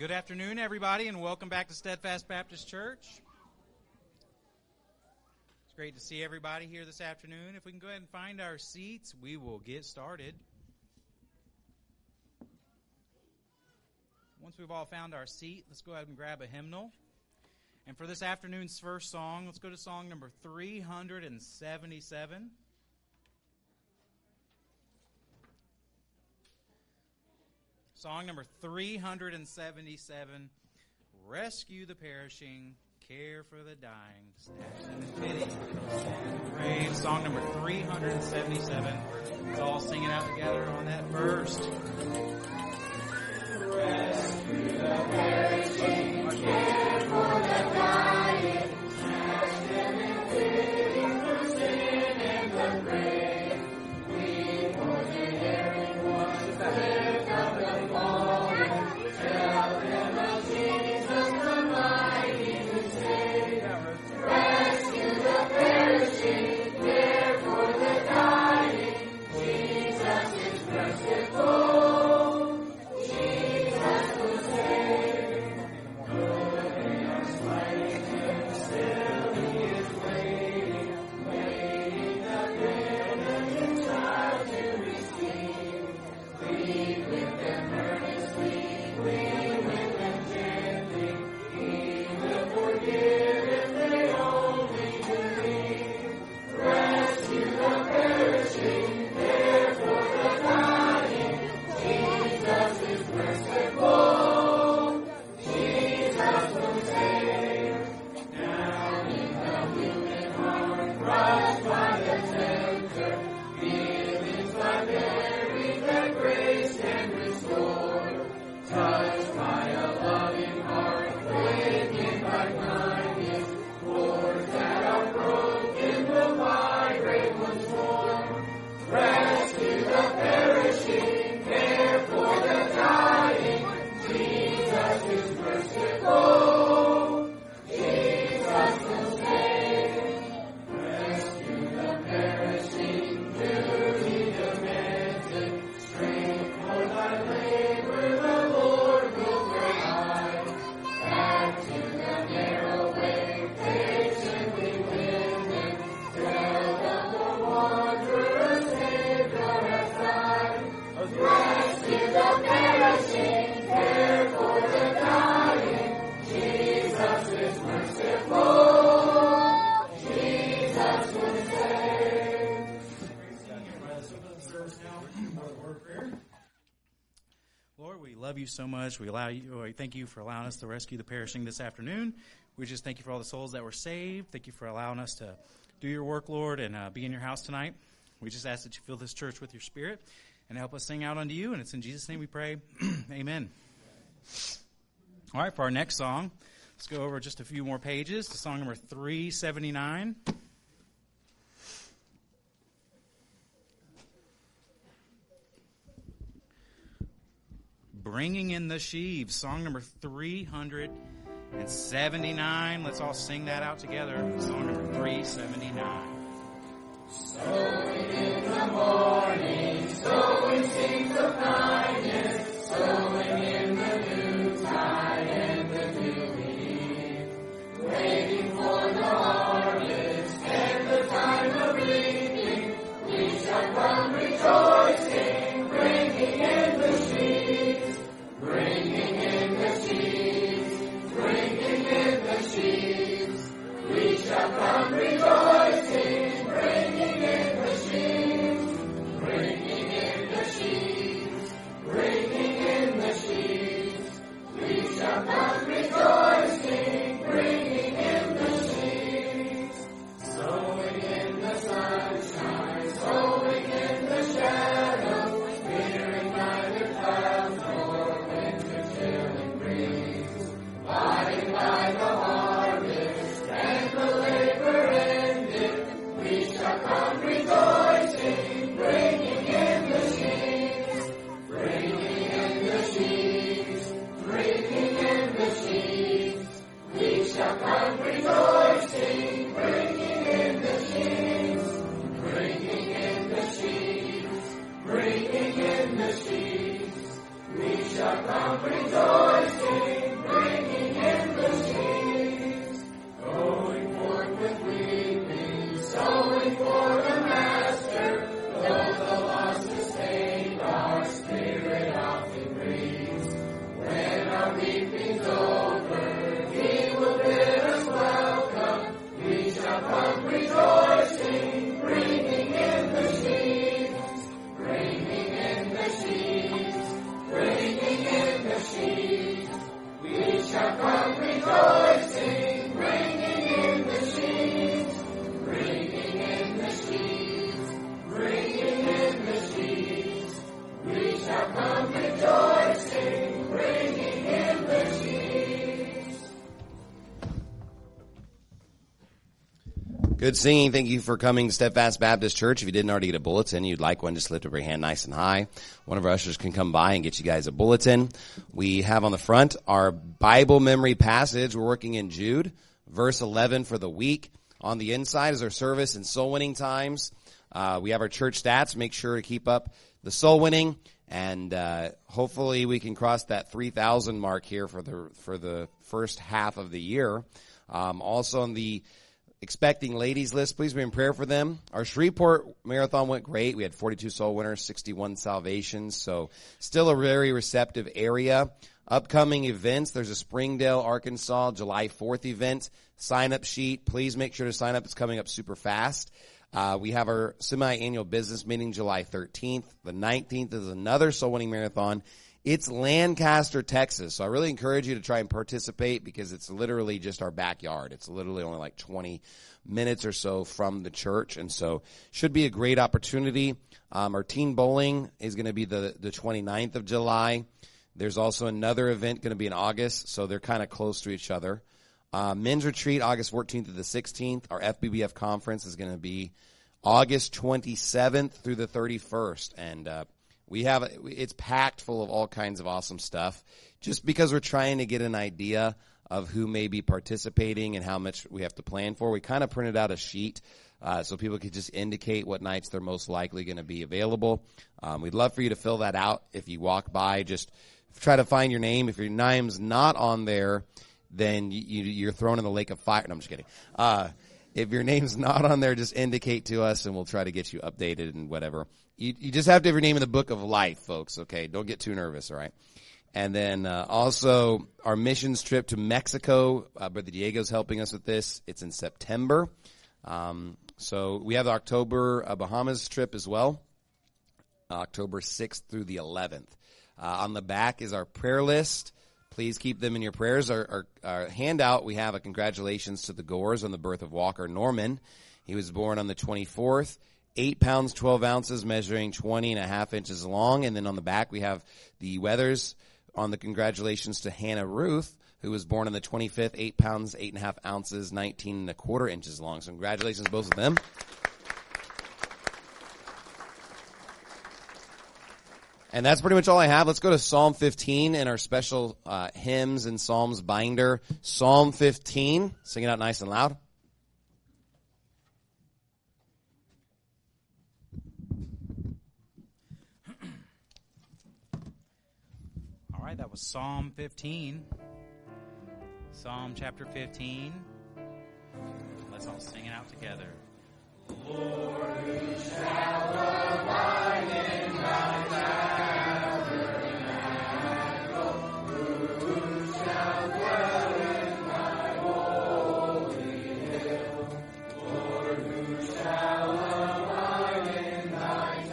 Good afternoon, everybody, and welcome back to Steadfast Baptist Church. It's great to see everybody here this afternoon. If we can go ahead and find our seats, we will get started. Once we've all found our seat, let's go ahead and grab a hymnal. And for this afternoon's first song, let's go to song number 377. Song number 377, Rescue the Perishing, Care for the Dying, Steps in Pity, Grave. Song number 377. Let's all sing it out together on that first. Rescue the perishing, care for the dying, snatch them in pity for sin and the grave. We for the erring ones, lift up the fallen, tell them of Jesus the mighty who saved. Rescue the perishing, care for the dying, Jesus is merciful. So much. We thank you for allowing us to rescue the perishing this afternoon. We just thank you for all the souls that were saved. Thank you for allowing us to do your work, Lord, and be in your house tonight. We just ask that you fill this church with your spirit and help us sing out unto you. And it's in Jesus' name we pray. Amen. All right, for our next song, let's go over just a few more pages to song number 379. Bringing in the Sheaves, song number 379. Let's all sing that out together. Song number 379. Sowing in the morning, sowing seeds of kindness, sowing in the noontide and the new eve, waiting for the harvest and the time of reaping, we shall come rejoicing, bringing in the sheaves. Bringing in the sheaves, bringing in the sheaves, we shall come rejoicing, bringing in the sheaves, bringing in the sheaves. Good singing. Thank you for coming to Steadfast Baptist Church. If you didn't already get a bulletin, you'd like one, just lift up your hand nice and high. One of our ushers can come by and get you guys a bulletin. We have on the front our Bible memory passage. We're working in Jude, verse 11 for the week. On the inside is our service and soul winning times. We have our church stats. Make sure to keep up the soul winning, and hopefully we can cross that 3,000 mark here for the first half of the year. Also on the expecting ladies list, please be in prayer for them. Our Shreveport Marathon went great. We had 42 soul winners, 61 salvations, so still a very receptive area. Upcoming events, there's a Springdale, Arkansas, July 4th event. Sign-up sheet, please make sure to sign up. It's coming up super fast. We have our semi-annual business meeting July 13th. The 19th is another soul winning marathon. It's Lancaster, Texas. So I really encourage you to try and participate because it's literally just our backyard. It's literally only like 20 minutes or so from the church. And so should be a great opportunity. Our teen bowling is going to be the 29th of July. There's also another event going to be in August. So they're kind of close to each other. Men's retreat, August 14th to the 16th. Our FBBF conference is going to be August 27th through the 31st. And, it's packed full of all kinds of awesome stuff just because we're trying to get an idea of who may be participating and how much we have to plan for. We kind of printed out a sheet so people could just indicate what nights they're most likely going to be available. We'd love for you to fill that out. If you walk by, just try to find your name. If your name's not on there, then you're thrown in the lake of fire. No, I'm just kidding. If your name's not on there, just indicate to us and we'll try to get you updated and whatever. You just have to have your name in the book of life, folks, okay? Don't get too nervous, all right? And then also our missions trip to Mexico. Brother Diego's helping us with this. It's in September. So we have the October Bahamas trip as well, October 6th through the 11th. On the back is our prayer list. Please keep them in your prayers. Our handout, we have a congratulations to the Gores on the birth of Walker Norman. He was born on the 24th. 8 pounds, 12 ounces, measuring 20.5 inches long. And then on the back, we have the Weathers on the congratulations to Hannah Ruth, who was born on the 25th, 8 pounds, 8.5 ounces, 19.25 inches long. So congratulations, both of them. And that's pretty much all I have. Let's go to Psalm 15 in our special hymns and psalms binder. Psalm 15. Sing it out nice and loud. All right, that was Psalm 15. Psalm chapter 15. Let's all sing it out together. Lord, who shall abide in thy tabernacle? Who shall dwell in thy holy hill? Lord, who shall abide in thy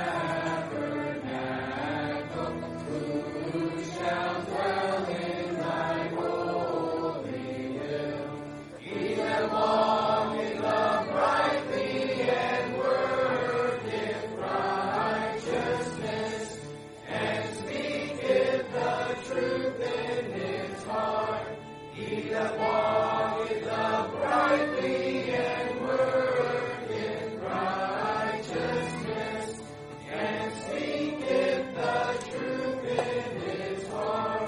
tabernacle? Who shall dwell in thy holy hill? He that walketh uprightly and worketh righteousness, and speaketh the truth in his heart. He that walketh uprightly and worketh righteousness, and speaketh the truth in his heart.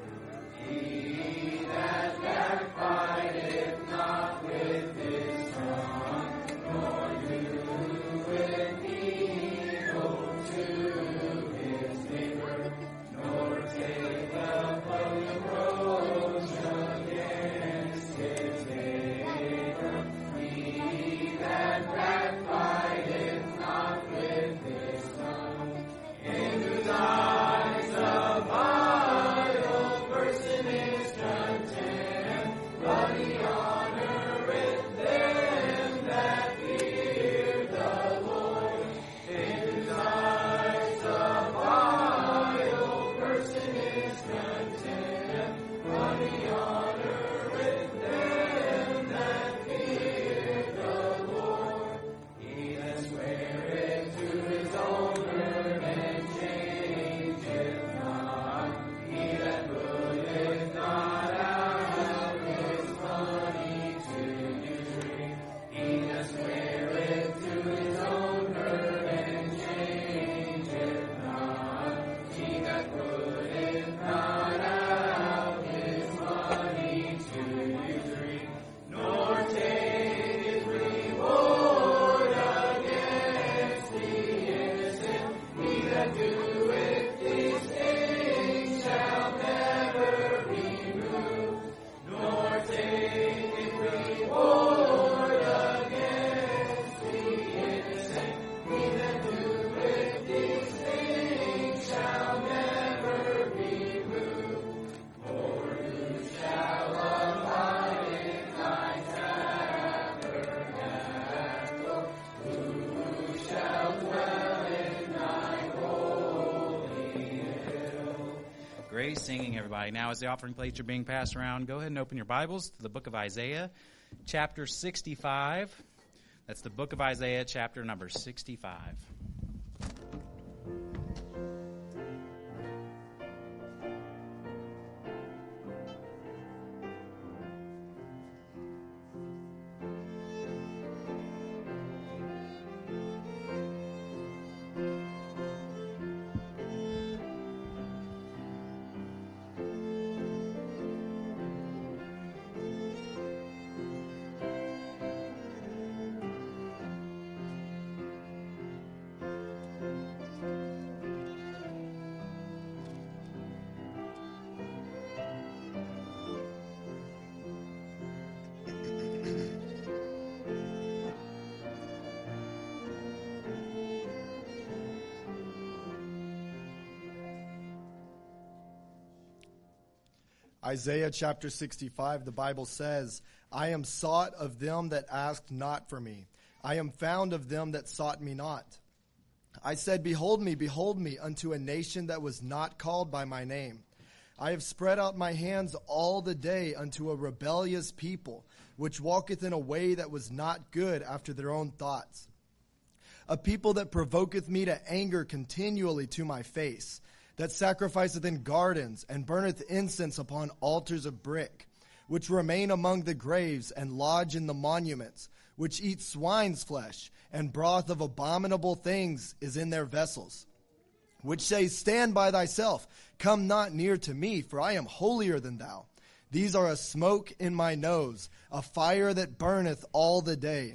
He that backbiteth not with his tongue, nor doeth evil to his neighbor, nor taketh a reproach against his neighbor. He that backbiteth not with his tongue, in whose eyes a vile person is contemned, but he honoreth them that fear the Lord. In whose eyes a vile person is contemned, but he honoreth them that fear the Lord. He that sweareth to his owner and changeth not, he that putteth not out his money Nice singing, everybody. Now, as the offering plates are being passed around, go ahead and open your Bibles to the book of Isaiah, chapter 65. That's the book of Isaiah, chapter number 65. Isaiah chapter 65, the Bible says, I am sought of them that asked not for me. I am found of them that sought me not. I said, behold me, unto a nation that was not called by my name. I have spread out my hands all the day unto a rebellious people, which walketh in a way that was not good after their own thoughts. A people that provoketh me to anger continually to my face, that sacrificeth in gardens, and burneth incense upon altars of brick, which remain among the graves, and lodge in the monuments, which eat swine's flesh, and broth of abominable things is in their vessels, which say, stand by thyself, come not near to me, for I am holier than thou. These are a smoke in my nose, a fire that burneth all the day.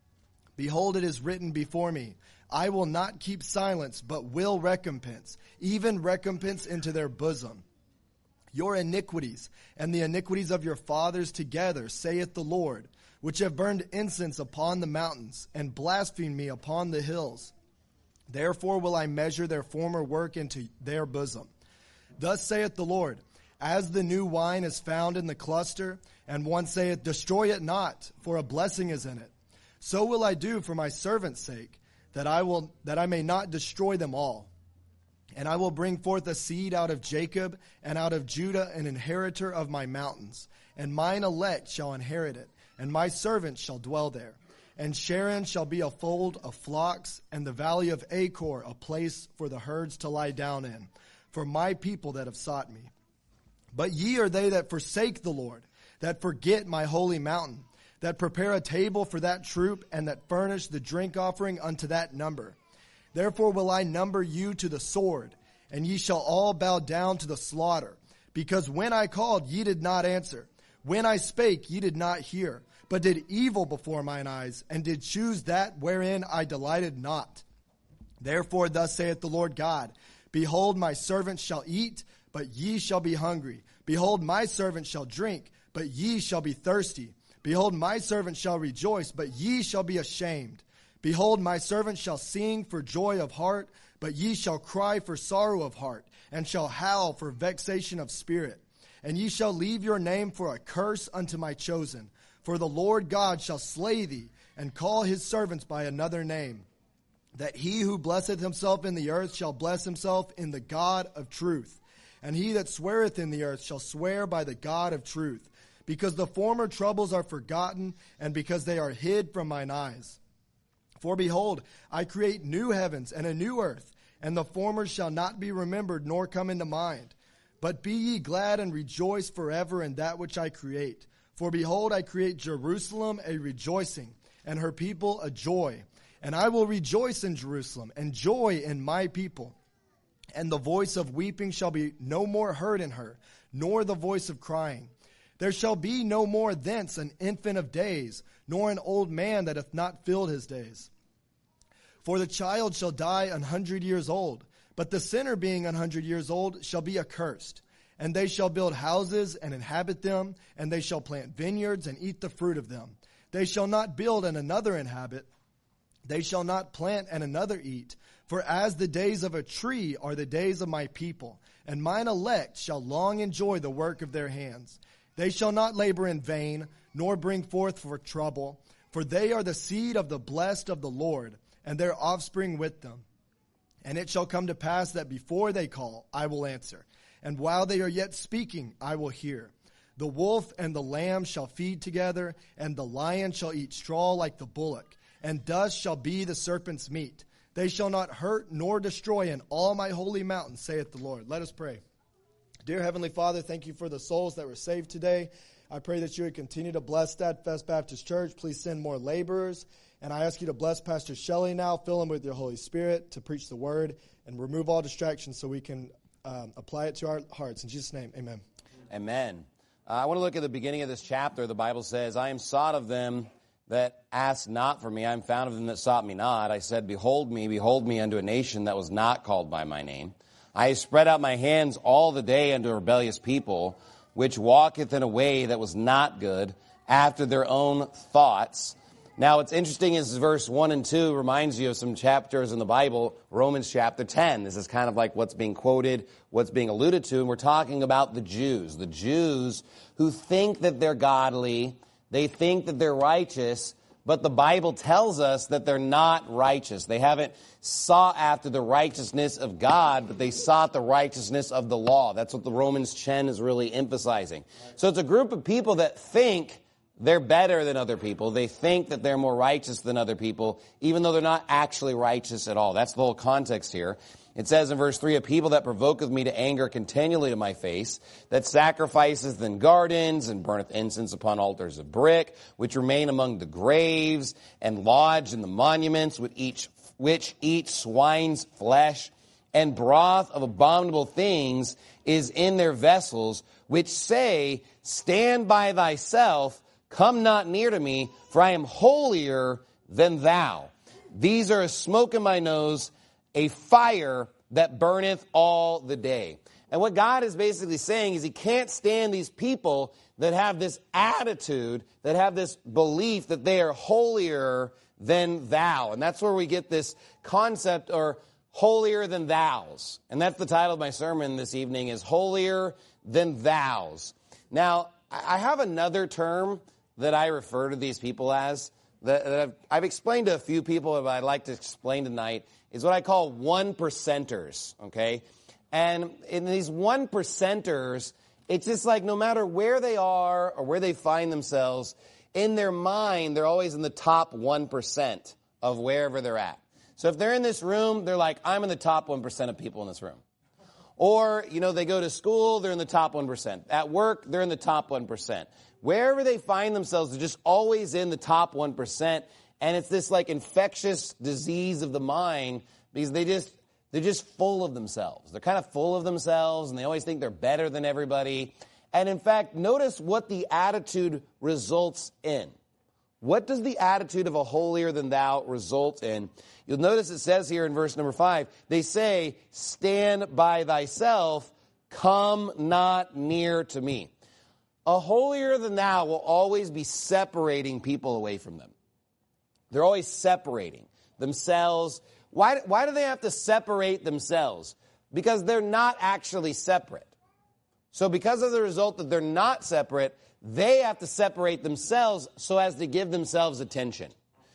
Behold, it is written before me, I will not keep silence, but will recompense, even recompense into their bosom. Your iniquities and the iniquities of your fathers together, saith the Lord, which have burned incense upon the mountains, and blasphemed me upon the hills. Therefore will I measure their former work into their bosom. Thus saith the Lord, as the new wine is found in the cluster, and one saith, destroy it not, for a blessing is in it. So will I do for my servant's sake, that I may not destroy them all. And I will bring forth a seed out of Jacob, and out of Judah an inheritor of my mountains. And mine elect shall inherit it, and my servants shall dwell there. And Sharon shall be a fold of flocks, and the valley of Achor a place for the herds to lie down in, for my people that have sought me. But ye are they that forsake the Lord, that forget my holy mountain, that prepare a table for that troop, and that furnish the drink offering unto that number. Therefore will I number you to the sword, and ye shall all bow down to the slaughter. Because when I called, ye did not answer. When I spake, ye did not hear, but did evil before mine eyes, and did choose that wherein I delighted not. Therefore thus saith the Lord God, behold, my servants shall eat, but ye shall be hungry. Behold, my servants shall drink, but ye shall be thirsty. Behold, my servant shall rejoice, but ye shall be ashamed. Behold, my servant shall sing for joy of heart, but ye shall cry for sorrow of heart, and shall howl for vexation of spirit. And ye shall leave your name for a curse unto my chosen. For the Lord God shall slay thee, and call his servants by another name. That he who blesseth himself in the earth shall bless himself in the God of truth. And he that sweareth in the earth shall swear by the God of truth. Because the former troubles are forgotten, and because they are hid from mine eyes. For behold, I create new heavens and a new earth, and the former shall not be remembered nor come into mind. But be ye glad and rejoice forever in that which I create. For behold, I create Jerusalem a rejoicing, and her people a joy. And I will rejoice in Jerusalem, and joy in my people. And the voice of weeping shall be no more heard in her, nor the voice of crying. There shall be no more thence an infant of days, nor an old man that hath not filled his days. For the child shall die 100 years old, but the sinner being 100 years old shall be accursed. And they shall build houses and inhabit them, and they shall plant vineyards and eat the fruit of them. They shall not build and another inhabit. They shall not plant and another eat. For as the days of a tree are the days of my people, and mine elect shall long enjoy the work of their hands. They shall not labor in vain, nor bring forth for trouble, for they are the seed of the blessed of the Lord, and their offspring with them. And it shall come to pass that before they call, I will answer. and while they are yet speaking, I will hear. The wolf and the lamb shall feed together, and the lion shall eat straw like the bullock, and dust shall be the serpent's meat. They shall not hurt nor destroy in all my holy mountain, saith the Lord. Let us pray. Dear Heavenly Father, thank you for the souls that were saved today. I pray that you would continue to bless Steadfast Baptist Church. Please send more laborers. And I ask you to bless Pastor Shelley now. Fill him with your Holy Spirit to preach the word and remove all distractions so we can apply it to our hearts. In Jesus' name, amen. Amen. I want to look at the beginning of this chapter. The Bible says, I am sought of them that asked not for me. I am found of them that sought me not. I said, behold me unto a nation that was not called by my name. I spread out my hands all the day unto a rebellious people, which walketh in a way that was not good, after their own thoughts. Now, what's interesting is verse 1 and 2 reminds you of some chapters in the Bible, Romans chapter 10. This is kind of like what's being quoted, what's being alluded to, and we're talking about the Jews who think that they're godly, they think that they're righteous, but the Bible tells us that they're not righteous. They haven't sought after the righteousness of God, but they sought the righteousness of the law. That's what the Romans 10 is really emphasizing. So it's a group of people that think they're better than other people. They think that they're more righteous than other people, even though they're not actually righteous at all. That's the whole context here. It says in verse 3, a people that provoketh me to anger continually to my face, that sacrifices in gardens and burneth incense upon altars of brick, which remain among the graves, and lodge in the monuments, which eat swine's flesh, and broth of abominable things is in their vessels, which say, stand by thyself, come not near to me, for I am holier than thou. These are a smoke in my nose, a fire that burneth all the day. And what God is basically saying is he can't stand these people that have this attitude, that have this belief that they are holier than thou. And that's where we get this concept, or holier than thous. And that's the title of my sermon this evening, is holier than thous. Now, I have another term that I refer to these people as, that I've explained to a few people, but I'd like to explain tonight, is what I call 1%ers, okay? And in these 1%ers, it's just like no matter where they are or where they find themselves, in their mind, they're always in the top 1% of wherever they're at. So if they're in this room, they're like, I'm in the top 1% of people in this room. Or, they go to school, they're in the top 1%. At work, they're in the top 1%. Wherever they find themselves, they're just always in the top 1%. And it's this like infectious disease of the mind, because they're just full of themselves. They're kind of full of themselves, and they always think they're better than everybody. And in fact, notice what the attitude results in. What does the attitude of a holier than thou result in? You'll notice it says here in verse number 5, they say, stand by thyself, come not near to me. A holier than thou will always be separating people away from them. They're always separating themselves. Why do they have to separate themselves? Because they're not actually separate. So because of the result that they're not separate, they have to separate themselves so as to give themselves attention.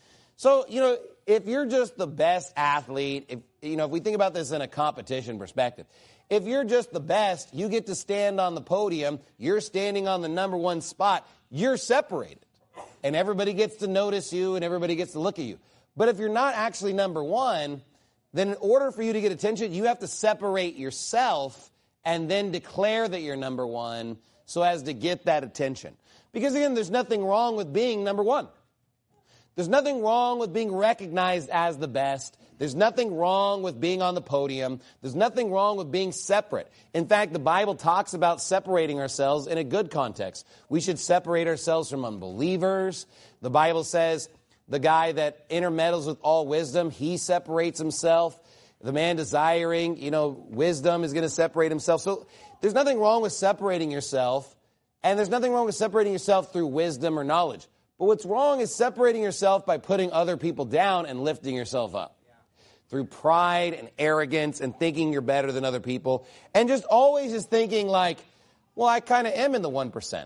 So, if you're just the best athlete, if we think about this in a competition perspective, if you're just the best, you get to stand on the podium, you're standing on the number one spot, you're separated. And everybody gets to notice you and everybody gets to look at you. But if you're not actually number one, then in order for you to get attention, you have to separate yourself and then declare that you're number one so as to get that attention. Because again, there's nothing wrong with being number one. There's nothing wrong with being recognized as the best. There's nothing wrong with being on the podium. There's nothing wrong with being separate. In fact, the Bible talks about separating ourselves in a good context. We should separate ourselves from unbelievers. The Bible says the guy that intermeddles with all wisdom, he separates himself. The man desiring, wisdom is going to separate himself. So there's nothing wrong with separating yourself, and there's nothing wrong with separating yourself through wisdom or knowledge. But what's wrong is separating yourself by putting other people down and lifting yourself up. Through pride and arrogance and thinking you're better than other people. And just always just thinking like, well, I kind of am in the 1%.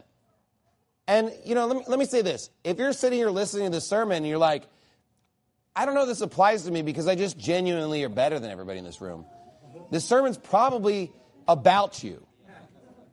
And, let me say this. If you're sitting here listening to this sermon and you're like, I don't know if this applies to me because I just genuinely are better than everybody in this room. This sermon's probably about you.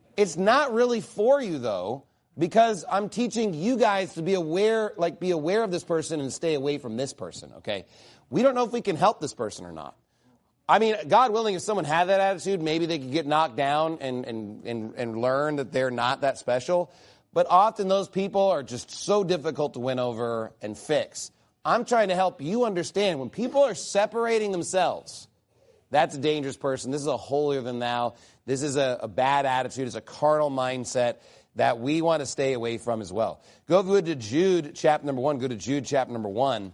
It's not really for you, though, because I'm teaching you guys to be aware of this person and stay away from this person, okay? We don't know if we can help this person or not. I mean, God willing, if someone had that attitude, maybe they could get knocked down and learn that they're not that special. But often those people are just so difficult to win over and fix. I'm trying to help you understand when people are separating themselves, that's a dangerous person. This is a holier than thou. This is a bad attitude. It's a carnal mindset that we want to stay away from as well. Go to Jude chapter number 1. Go to Jude chapter number 1.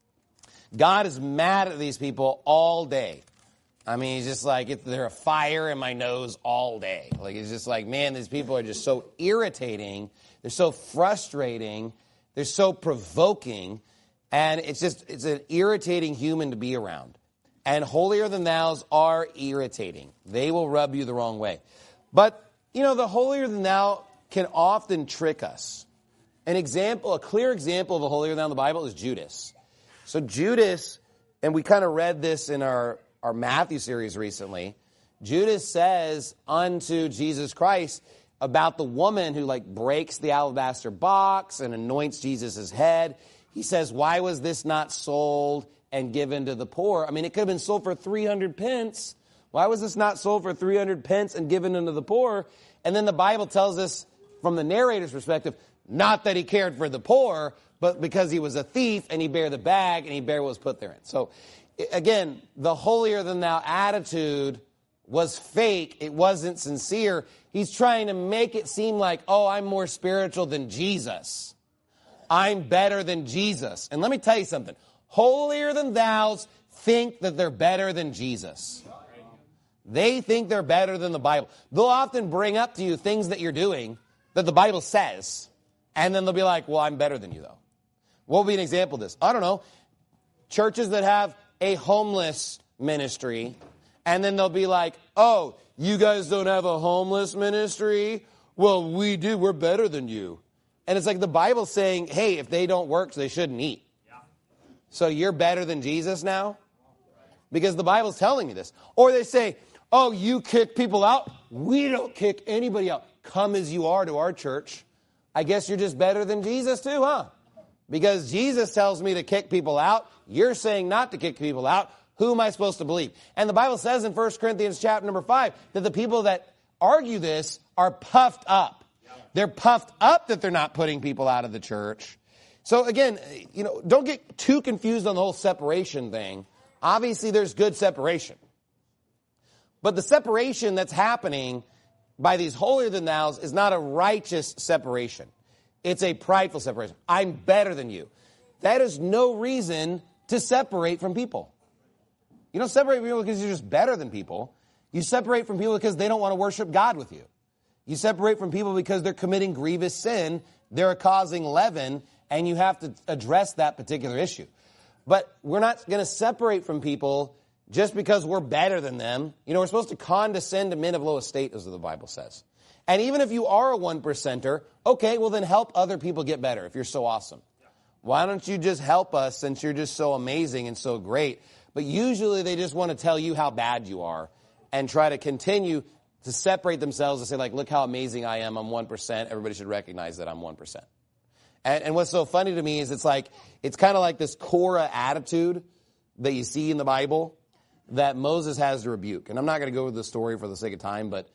God is mad at these people all day. I mean, he's just like, they're a fire in my nose all day. Like, it's just like, man, these people are just so irritating. They're so frustrating. They're so provoking. And it's an irritating human to be around. And holier than thous are irritating. They will rub you the wrong way. But, the holier than thou can often trick us. A clear example of a holier than thou in the Bible is Judas. So Judas, and we kind of read this in our Matthew series recently, Judas says unto Jesus Christ about the woman who breaks the alabaster box and anoints Jesus' head. He says, why was this not sold and given to the poor? I mean, it could have been sold for 300 pence. Why was this not sold for 300 pence and given unto the poor? And then the Bible tells us, from the narrator's perspective, not that he cared for the poor, but because he was a thief and he bare the bag and he bare what was put therein. So, again, the holier than thou attitude was fake. It wasn't sincere. He's trying to make it seem like, oh, I'm more spiritual than Jesus. I'm better than Jesus. And let me tell you something. Holier than thous think that they're better than Jesus. They think they're better than the Bible. They'll often bring up to you things that you're doing that the Bible says, and then they'll be like, well, I'm better than you, though. What would be an example of this? I don't know. Churches that have a homeless ministry, and then they'll be like, oh, you guys don't have a homeless ministry? Well, we do. We're better than you. And it's like the Bible's saying, hey, if they don't work, they shouldn't eat. Yeah. So you're better than Jesus now? Because the Bible's telling you this. Or they say, oh, you kick people out? We don't kick anybody out. Come as you are to our church. I guess you're just better than Jesus too, huh? Because Jesus tells me to kick people out. You're saying not to kick people out. Who am I supposed to believe? And the Bible says in 1 Corinthians chapter number 5 that the people that argue this are puffed up. They're puffed up that they're not putting people out of the church. So again, don't get too confused on the whole separation thing. Obviously, there's good separation. But the separation that's happening by these holier than thous is not a righteous separation. It's a prideful separation. I'm better than you. That is no reason to separate from people. You don't separate from people because you're just better than people. You separate from people because they don't want to worship God with you. You separate from people because they're committing grievous sin, they're causing leaven, and you have to address that particular issue. But we're not going to separate from people just because we're better than them. We're supposed to condescend to men of low estate, as the Bible says. And even if you are a 1%er, okay, well then help other people get better if you're so awesome. Why don't you just help us since you're just so amazing and so great? But usually they just want to tell you how bad you are and try to continue to separate themselves and say, look how amazing I am. I'm 1%. Everybody should recognize that I'm 1%. And what's so funny to me is it's kind of like this Korah attitude that you see in the Bible that Moses has to rebuke. And I'm not going to go with the story for the sake of time, but,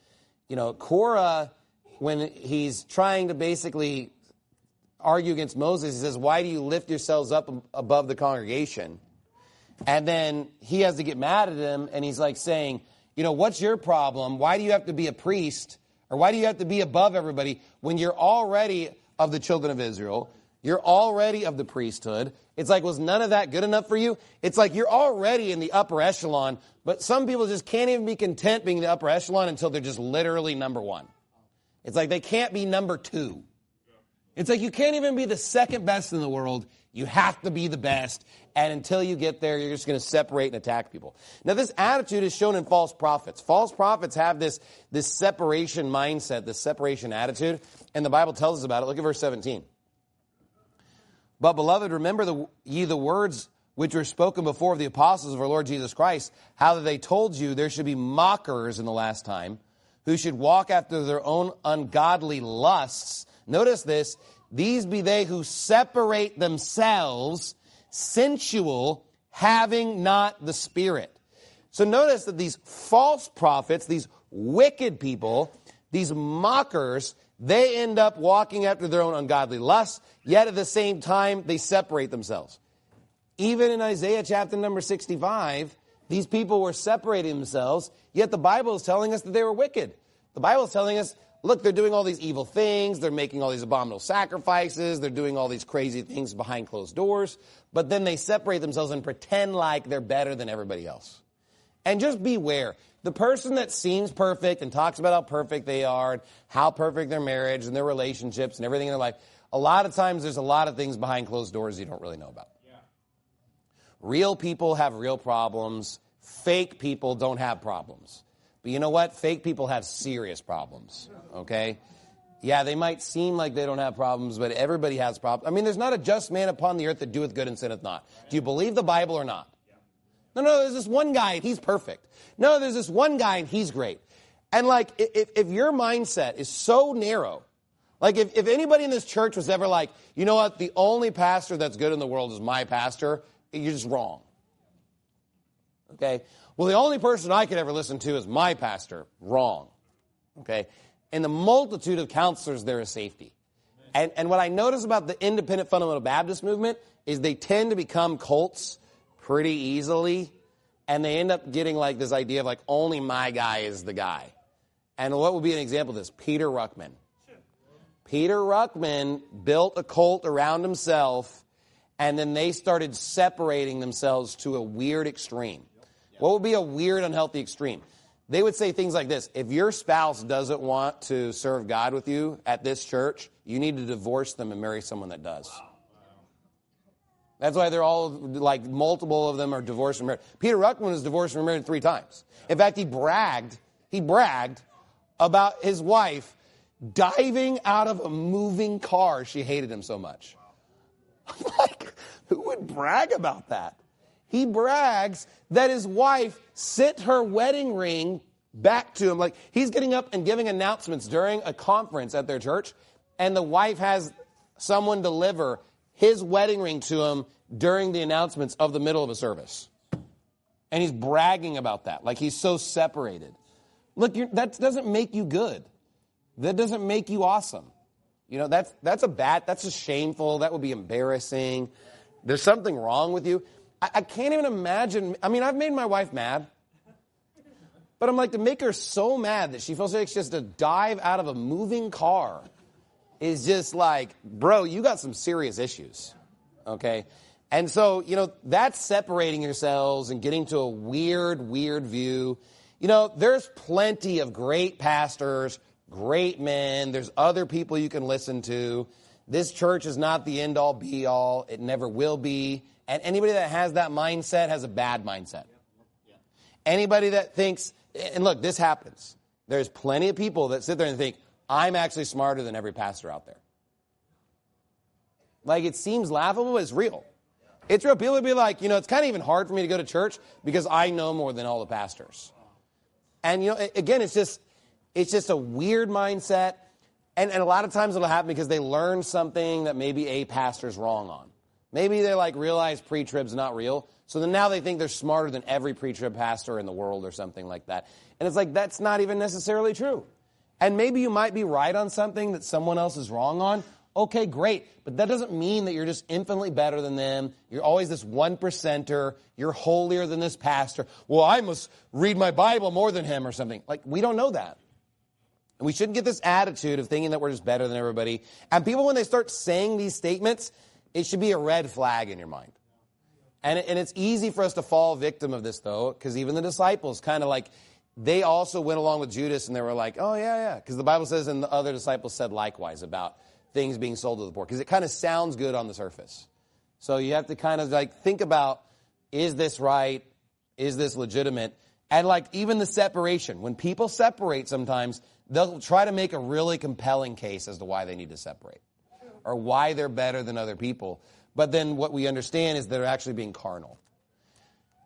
Korah, when he's trying to basically argue against Moses, he says, why do you lift yourselves up above the congregation? And then he has to get mad at him, and he's saying, what's your problem? Why do you have to be a priest? Or why do you have to be above everybody when you're already of the children of Israel? You're already of the priesthood. It's was none of that good enough for you? It's you're already in the upper echelon, but some people just can't even be content being the upper echelon until they're just literally number one. It's they can't be number two. It's you can't even be the second best in the world. You have to be the best. And until you get there, you're just going to separate and attack people. Now, this attitude is shown in false prophets. False prophets have this separation mindset, this separation attitude. And the Bible tells us about it. Look at verse 17. But, beloved, remember ye the words which were spoken before of the apostles of our Lord Jesus Christ, how that they told you there should be mockers in the last time, who should walk after their own ungodly lusts. Notice this. These be they who separate themselves, sensual, having not the Spirit. So notice that these false prophets, these wicked people, these mockers, they end up walking after their own ungodly lusts, yet at the same time, they separate themselves. Even in Isaiah chapter number 65, these people were separating themselves, yet the Bible is telling us that they were wicked. The Bible is telling us, look, they're doing all these evil things, they're making all these abominable sacrifices, they're doing all these crazy things behind closed doors, but then they separate themselves and pretend like they're better than everybody else. And just beware. The person that seems perfect and talks about how perfect they are, and how perfect their marriage and their relationships and everything in their life, a lot of times there's a lot of things behind closed doors you don't really know about. Yeah. Real people have real problems. Fake people don't have problems. But you know what? Fake people have serious problems, okay? Yeah, they might seem like they don't have problems, but everybody has problems. I mean, there's not a just man upon the earth that doeth good and sinneth not. Do you believe the Bible or not? No, there's this one guy and he's perfect. No, there's this one guy and he's great. And like, if your mindset is so narrow, like if anybody in this church was ever like, you know what, the only pastor that's good in the world is my pastor, you're just wrong. Okay? Well, the only person I could ever listen to is my pastor. Wrong. Okay? In the multitude of counselors, there is safety. And what I notice about the independent fundamental Baptist movement is they tend to become cults pretty easily, and they end up getting like this idea of like, only my guy is the guy. And what would be an example of this? Peter Ruckman. Peter Ruckman built a cult around himself, and then they started separating themselves to a weird extreme. What would be a weird, unhealthy extreme? They would say things like this: if your spouse doesn't want to serve God with you at this church, you need to divorce them and marry someone that does. That's why they're all, like, multiple of them are divorced and married. Peter Ruckman was divorced and married 3 times. In fact, he bragged about his wife diving out of a moving car. She hated him so much. Like, who would brag about that? He brags that his wife sent her wedding ring back to him. Like, he's getting up and giving announcements during a conference at their church, and the wife has someone deliver his wedding ring to him during the announcements of the middle of a service. And he's bragging about that, like he's so separated. Look, that doesn't make you good. That doesn't make you awesome. You know, that's a shameful, that would be embarrassing. There's something wrong with you. I can't even imagine. I mean, I've made my wife mad. But I'm like, to make her so mad that she feels like she has to dive out of a moving car is just like, bro, you got some serious issues, okay? And so, you know, that's separating yourselves and getting to a weird view. You know, there's plenty of great pastors, great men. There's other people you can listen to. This church is not the end-all, be-all. It never will be. And anybody that has that mindset has a bad mindset. Anybody that thinks, and look, this happens. There's plenty of people that sit there and think, I'm actually smarter than every pastor out there. Like, it seems laughable, but it's real. It's real. People would be like, you know, it's kind of even hard for me to go to church because I know more than all the pastors. And, you know, again, it's just a weird mindset. And a lot of times it'll happen because they learn something that maybe a pastor's wrong on. Maybe they like realize pre-trib's not real. So then now they think they're smarter than every pre-trib pastor in the world or something like that. And it's like, that's not even necessarily true. And maybe you might be right on something that someone else is wrong on. Okay, great. But that doesn't mean that you're just infinitely better than them. You're always this 1%er. You're holier than this pastor. Well, I must read my Bible more than him or something. Like, we don't know that. And we shouldn't get this attitude of thinking that we're just better than everybody. And people, when they start saying these statements, it should be a red flag in your mind. And it's easy for us to fall victim of this, though, because even the disciples kind of like, they also went along with Judas, and they were like, oh, yeah. Because the Bible says, and the other disciples said likewise about things being sold to the poor. Because it kind of sounds good on the surface. So you have to kind of like think about, is this right? Is this legitimate? And like even the separation. When people separate sometimes, they'll try to make a really compelling case as to why they need to separate. Or why they're better than other people. But then what we understand is they're actually being carnal.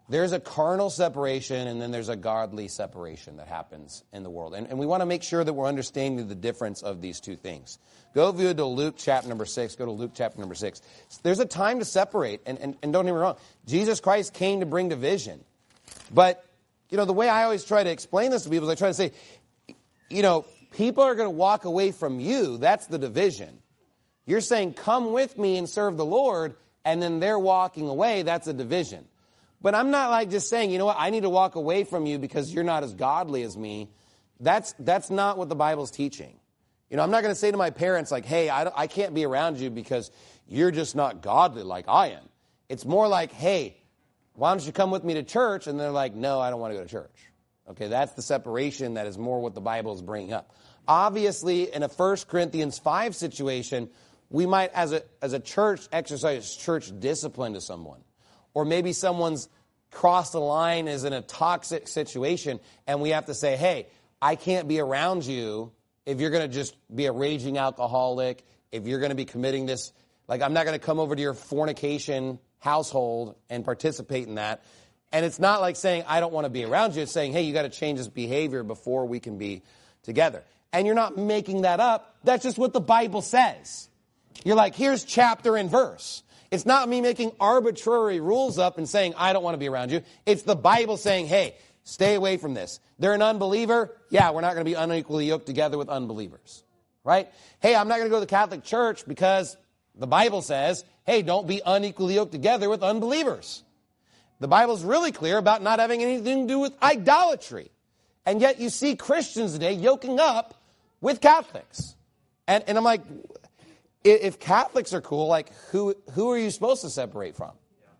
There's a carnal separation, and then there's a godly separation that happens in the world. And we want to make sure that we're understanding the difference of these two things. Go to Luke chapter number 6. Go to Luke chapter number 6. There's a time to separate, and don't get me wrong. Jesus Christ came to bring division. But, the way I always try to explain this to people is I try to say, people are going to walk away from you. That's the division. You're saying, come with me and serve the Lord, and then they're walking away. That's a division. But I'm not like just saying, I need to walk away from you because you're not as godly as me. That's not what the Bible's teaching. I'm not going to say to my parents like, hey, I can't be around you because you're just not godly like I am. It's more like, hey, why don't you come with me to church? And they're like, no, I don't want to go to church. Okay, that's the separation that is more what the Bible is bringing up. Obviously, in a 1 Corinthians 5 situation, we might, as a church, exercise church discipline to someone. Or maybe someone's crossed the line, is in a toxic situation, and we have to say, hey, I can't be around you if you're going to just be a raging alcoholic, if you're going to be committing this. Like, I'm not going to come over to your fornication household and participate in that. And it's not like saying, I don't want to be around you. It's saying, hey, you got to change this behavior before we can be together. And you're not making that up. That's just what the Bible says. You're like, here's chapter and verse. It's not me making arbitrary rules up and saying, I don't want to be around you. It's the Bible saying, hey, stay away from this. They're an unbeliever. Yeah, we're not going to be unequally yoked together with unbelievers. Right? Hey, I'm not going to go to the Catholic Church because the Bible says, hey, don't be unequally yoked together with unbelievers. The Bible's really clear about not having anything to do with idolatry. And yet you see Christians today yoking up with Catholics. And I'm like, if Catholics are cool, like who are you supposed to separate from?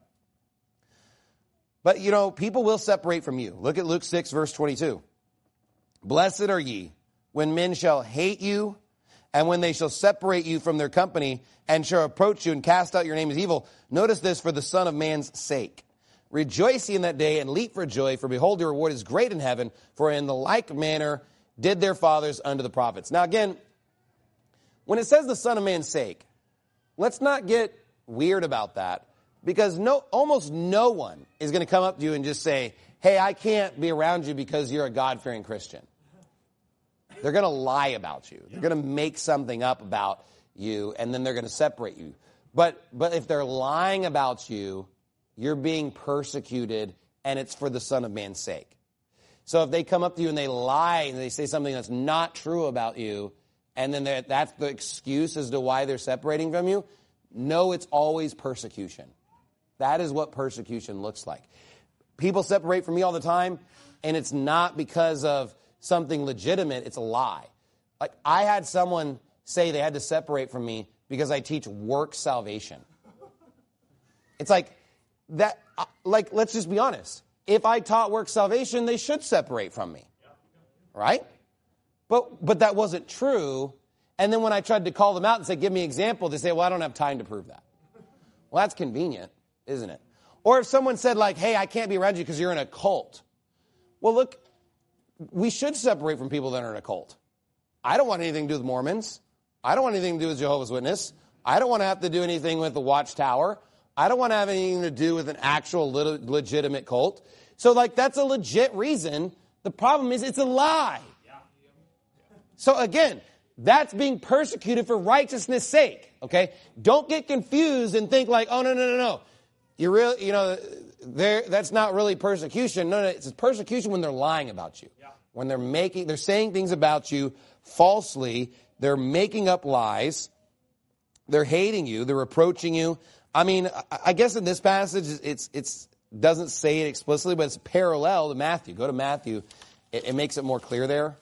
But, people will separate from you. Look at Luke 6, verse 22. Blessed are ye when men shall hate you, and when they shall separate you from their company, and shall approach you and cast out your name as evil. Notice this, for the Son of Man's sake. Rejoice ye in that day, and leap for joy, for behold, your reward is great in heaven, for in the like manner did their fathers unto the prophets. Now again, when it says the Son of Man's sake, let's not get weird about that, because almost no one is going to come up to you and just say, hey, I can't be around you because you're a God-fearing Christian. They're going to lie about you. They're going to make something up about you, and then they're going to separate you. But if they're lying about you, you're being persecuted, and it's for the Son of Man's sake. So if they come up to you and they lie and they say something that's not true about you, and then that's the excuse as to why they're separating from you, no, it's always persecution. That is what persecution looks like. People separate from me all the time, and it's not because of something legitimate, it's a lie. Like, I had someone say they had to separate from me because I teach work salvation. It's like, that. Like, let's just be honest. If I taught work salvation, they should separate from me. Right? But that wasn't true. And then when I tried to call them out and say, give me an example, they say, well, I don't have time to prove that. Well, that's convenient, isn't it? Or if someone said, like, hey, I can't be around you because you're in a cult. Well, look, we should separate from people that are in a cult. I don't want anything to do with Mormons. I don't want anything to do with Jehovah's Witness. I don't want to have to do anything with the Watchtower. I don't want to have anything to do with an actual legitimate cult. So, like, that's a legit reason. The problem is it's a lie. So, again, that's being persecuted for righteousness' sake, okay? Don't get confused and think like, oh, no. That's not really persecution. No, it's persecution when they're lying about you. Yeah. When they're saying things about you falsely, they're making up lies, they're hating you, they're reproaching you. I mean, I guess in this passage, it's doesn't say it explicitly, but it's parallel to Matthew. Go to Matthew. It makes it more clear there.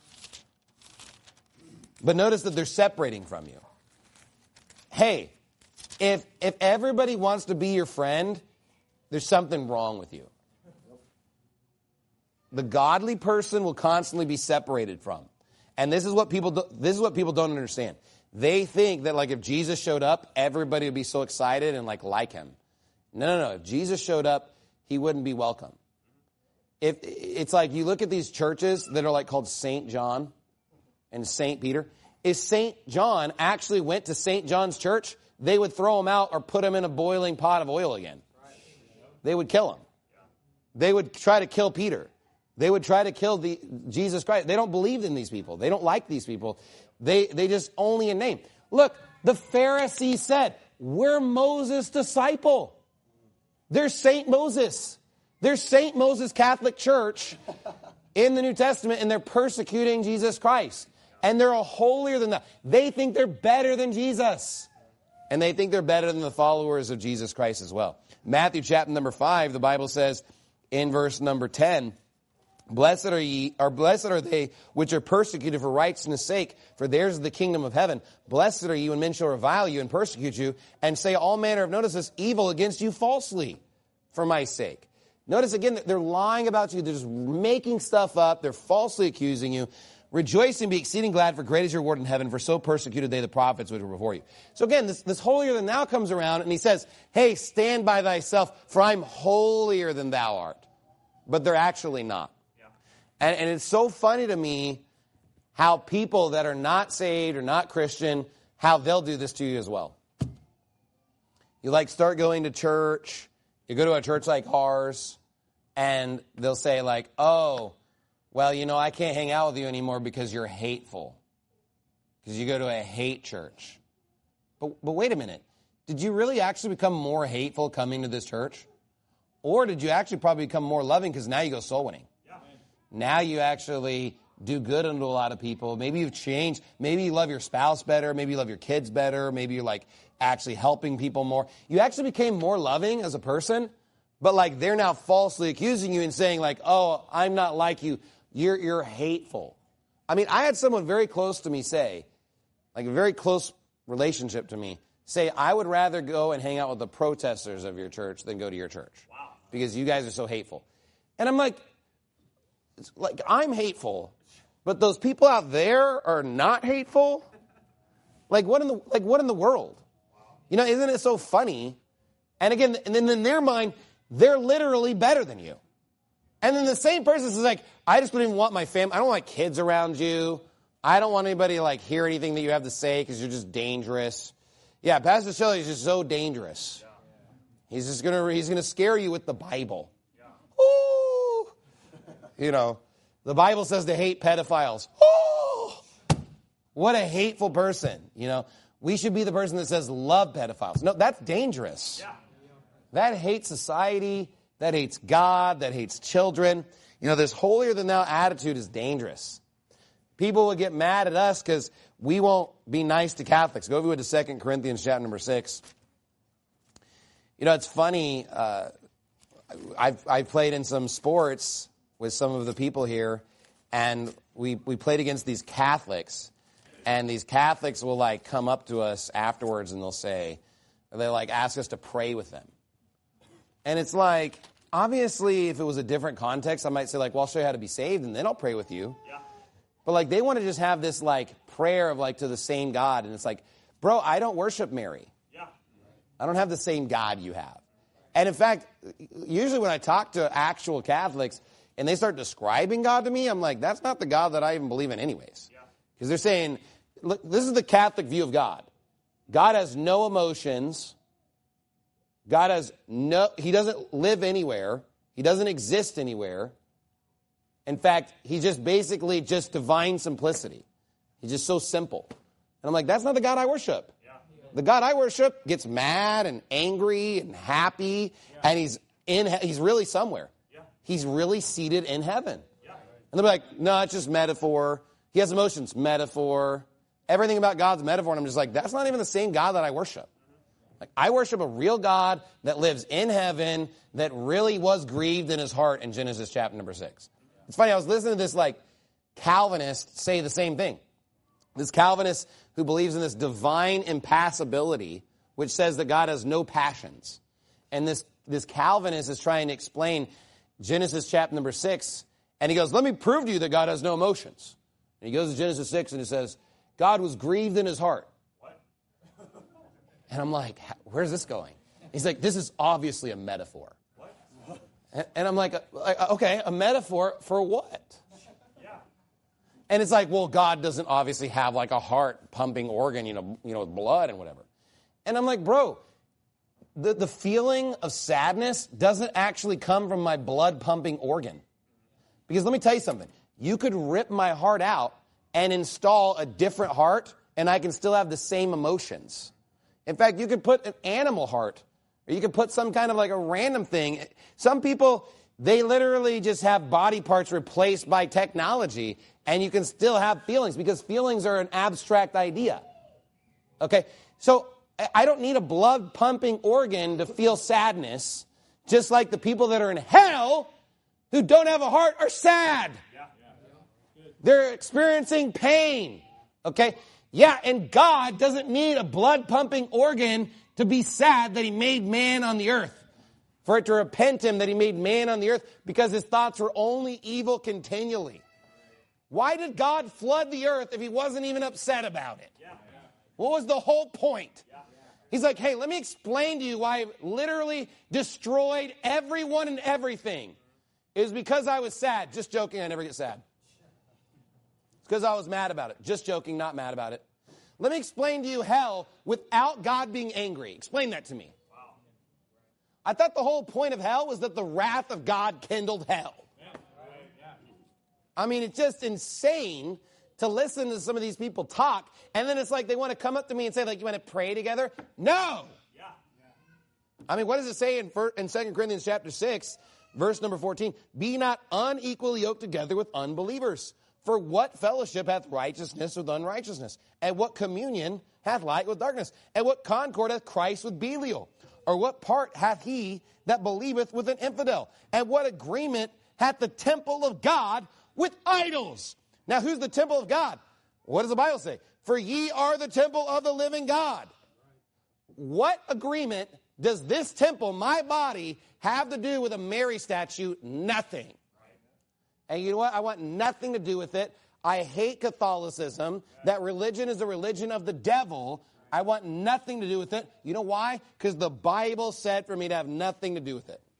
But notice that they're separating from you. Hey, if everybody wants to be your friend, there's something wrong with you. The godly person will constantly be separated from. And this is what people don't understand. They think that, like, if Jesus showed up, everybody would be so excited and like him. No. If Jesus showed up, he wouldn't be welcome. If it's like you look at these churches that are like called St. John and St. Peter. If St. John actually went to St. John's church, they would throw him out or put him in a boiling pot of oil again. They would kill him. They would try to kill Peter. They would try to kill Jesus Christ. They don't believe in these people. They don't like these people. They just only in name. Look, the Pharisees said, we're Moses' disciple. They're Saint Moses. They're Saint Moses Catholic Church in the New Testament, and they're persecuting Jesus Christ. And they're holier than that. They think they're better than Jesus. And they think they're better than the followers of Jesus Christ as well. Matthew chapter number 5, the Bible says in verse number 10, blessed are they which are persecuted for righteousness' sake, for theirs is the kingdom of heaven. Blessed are you when men shall revile you and persecute you, and say all manner of, notice, evil against you falsely for my sake. Notice again that they're lying about you. They're just making stuff up. They're falsely accusing you. Rejoice and be exceeding glad, for great is your reward in heaven, for so persecuted they the prophets which were before you. So again, this holier than thou comes around, and he says, hey, stand by thyself, for I'm holier than thou art. But they're actually not. And it's so funny to me how people that are not saved or not Christian, how they'll do this to you as well. You start going to church, you go to a church like ours, and they'll say oh, well, I can't hang out with you anymore because you're hateful. Because you go to a hate church. But wait a minute. Did you really actually become more hateful coming to this church? Or did you actually probably become more loving because now you go soul winning? Now you actually do good unto a lot of people. Maybe you've changed. Maybe you love your spouse better. Maybe you love your kids better. Maybe you're actually helping people more. You actually became more loving as a person, but they're now falsely accusing you and saying oh, I'm not like you. You're hateful. I mean, I had someone very close to me say, a very close relationship to me, say, I would rather go and hang out with the protesters of your church than go to your church. Wow. Because you guys are so hateful. And I'm I'm hateful, but those people out there are not hateful? What in the world? Isn't it so funny? And again, and then in their mind, they're literally better than you. And then the same person is I just don't even want my family. I don't want kids around you. I don't want anybody to hear anything that you have to say because you're just dangerous. Yeah, Pastor Shelley is just so dangerous. Yeah. He's gonna scare you with the Bible. Yeah. Ooh. The Bible says to hate pedophiles. Oh, what a hateful person. We should be the person that says love pedophiles. No, that's dangerous. Yeah. That hates society. That hates God. That hates children. This holier than thou attitude is dangerous. People will get mad at us because we won't be nice to Catholics. Go over to 2 Corinthians chapter number 6. It's funny. I've played in some sports with some of the people here, and we played against these Catholics, and these Catholics will come up to us afterwards and they'll ask us to pray with them. And it's obviously if it was a different context, I might say well, I'll show you how to be saved and then I'll pray with you. Yeah. But they want to just have this prayer of to the same God, and it's bro, I don't worship Mary. Yeah. I don't have the same God you have. And in fact, usually when I talk to actual Catholics, and they start describing God to me, I'm that's not the God that I even believe in anyways. Because they're saying, look, this is the Catholic view of God. God has no emotions. He doesn't live anywhere. He doesn't exist anywhere. In fact, he's just basically just divine simplicity. He's just so simple. And I'm that's not the God I worship. Yeah. The God I worship gets mad and angry and happy, and he's really somewhere. He's really seated in heaven. Yeah. And they'll be no, it's just metaphor. He has emotions, metaphor. Everything about God's metaphor. And I'm just that's not even the same God that I worship. I worship a real God that lives in heaven, that really was grieved in his heart in Genesis chapter number 6. It's funny, I was listening to this Calvinist say the same thing. This Calvinist who believes in this divine impassibility, which says that God has no passions. And this Calvinist is trying to explain Genesis chapter number 6, and he goes, let me prove to you that God has no emotions. And he goes to Genesis 6 and he says, God was grieved in his heart. What? And I'm where's this going? He's this is obviously a metaphor. What? And I'm okay, a metaphor for what? Yeah. And it's well, God doesn't obviously have a heart pumping organ, with blood and whatever. And I'm bro, the feeling of sadness doesn't actually come from my blood pumping organ. Because let me tell you something. You could rip my heart out and install a different heart, and I can still have the same emotions. In fact, you could put an animal heart, or you could put some kind of like a random thing. Some people, they literally just have body parts replaced by technology, and you can still have feelings, because feelings are an abstract idea. Okay? So I don't need a blood pumping organ to feel sadness, just like the people that are in hell who don't have a heart are sad. They're experiencing pain. Okay? Yeah, and God doesn't need a blood pumping organ to be sad that he made man on the earth. For it to repent him that he made man on the earth, because his thoughts were only evil continually. Why did God flood the earth if he wasn't even upset about it? What was the whole point? He's like, hey, let me explain to you why I literally destroyed everyone and everything. It was because I was sad. Just joking, I never get sad. It's because I was mad about it. Just joking, not mad about it. Let me explain to you hell without God being angry. Explain that to me. I thought the whole point of hell was that the wrath of God kindled hell. I mean, it's just insane to listen to some of these people talk, and then it's like they want to come up to me and say, like, you want to pray together? No! I mean, what does it say in 2 Corinthians chapter 6, verse number 14? Be not unequally yoked together with unbelievers. For what fellowship hath righteousness with unrighteousness? And what communion hath light with darkness? And what concord hath Christ with Belial? Or what part hath he that believeth with an infidel? And what agreement hath the temple of God with idols? Now, who's the temple of God? What does the Bible say? For ye are the temple of the living God. What agreement does this temple, my body, have to do with a Mary statue? Nothing. And you know what? I want nothing to do with it. I hate Catholicism. That religion is a religion of the devil. I want nothing to do with it. You know why? Because the Bible said for me to have nothing to do with it.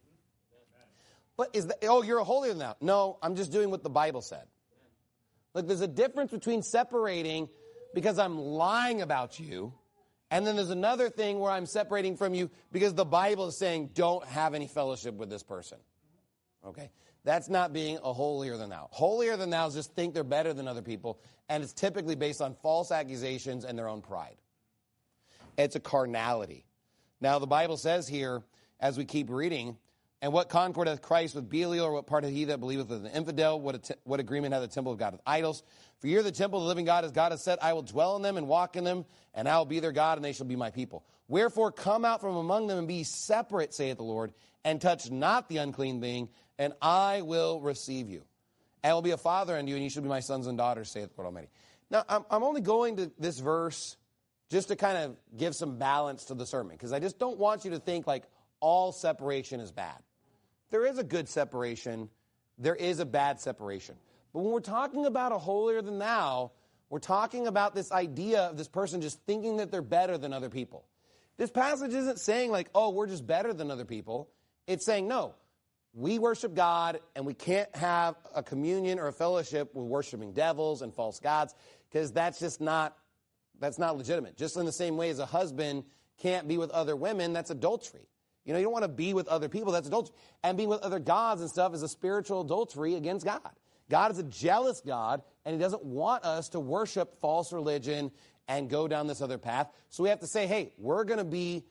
But you're a holier than thou. No, I'm just doing what the Bible said. Look, there's a difference between separating because I'm lying about you, and then there's another thing where I'm separating from you because the Bible is saying don't have any fellowship with this person. Okay? That's not being a holier than thou. Holier than thou is just think they're better than other people, and it's typically based on false accusations and their own pride. It's a carnality. Now, the Bible says here, as we keep reading, and what concord hath Christ with Belial, or what part hath he that believeth with an infidel? What agreement hath the temple of God with idols? For ye are the temple of the living God, as God has said, I will dwell in them and walk in them, and I will be their God, and they shall be my people. Wherefore come out from among them and be separate, saith the Lord, and touch not the unclean thing, and I will receive you. And I will be a father unto you, and ye shall be my sons and daughters, saith the Lord Almighty. Now, I'm only going to this verse just to kind of give some balance to the sermon, because I just don't want you to think like all separation is bad. There is a good separation. There is a bad separation. But when we're talking about a holier than thou, we're talking about this idea of this person just thinking that they're better than other people. This passage isn't saying like, oh, we're just better than other people. It's saying, no, we worship God, and we can't have a communion or a fellowship with worshiping devils and false gods, because that's not legitimate. Just in the same way as a husband can't be with other women, that's adultery. You know, you don't want to be with other people. That's adultery. And being with other gods and stuff is a spiritual adultery against God. God is a jealous God, and he doesn't want us to worship false religion and go down this other path. So we have to say, hey, we're going to be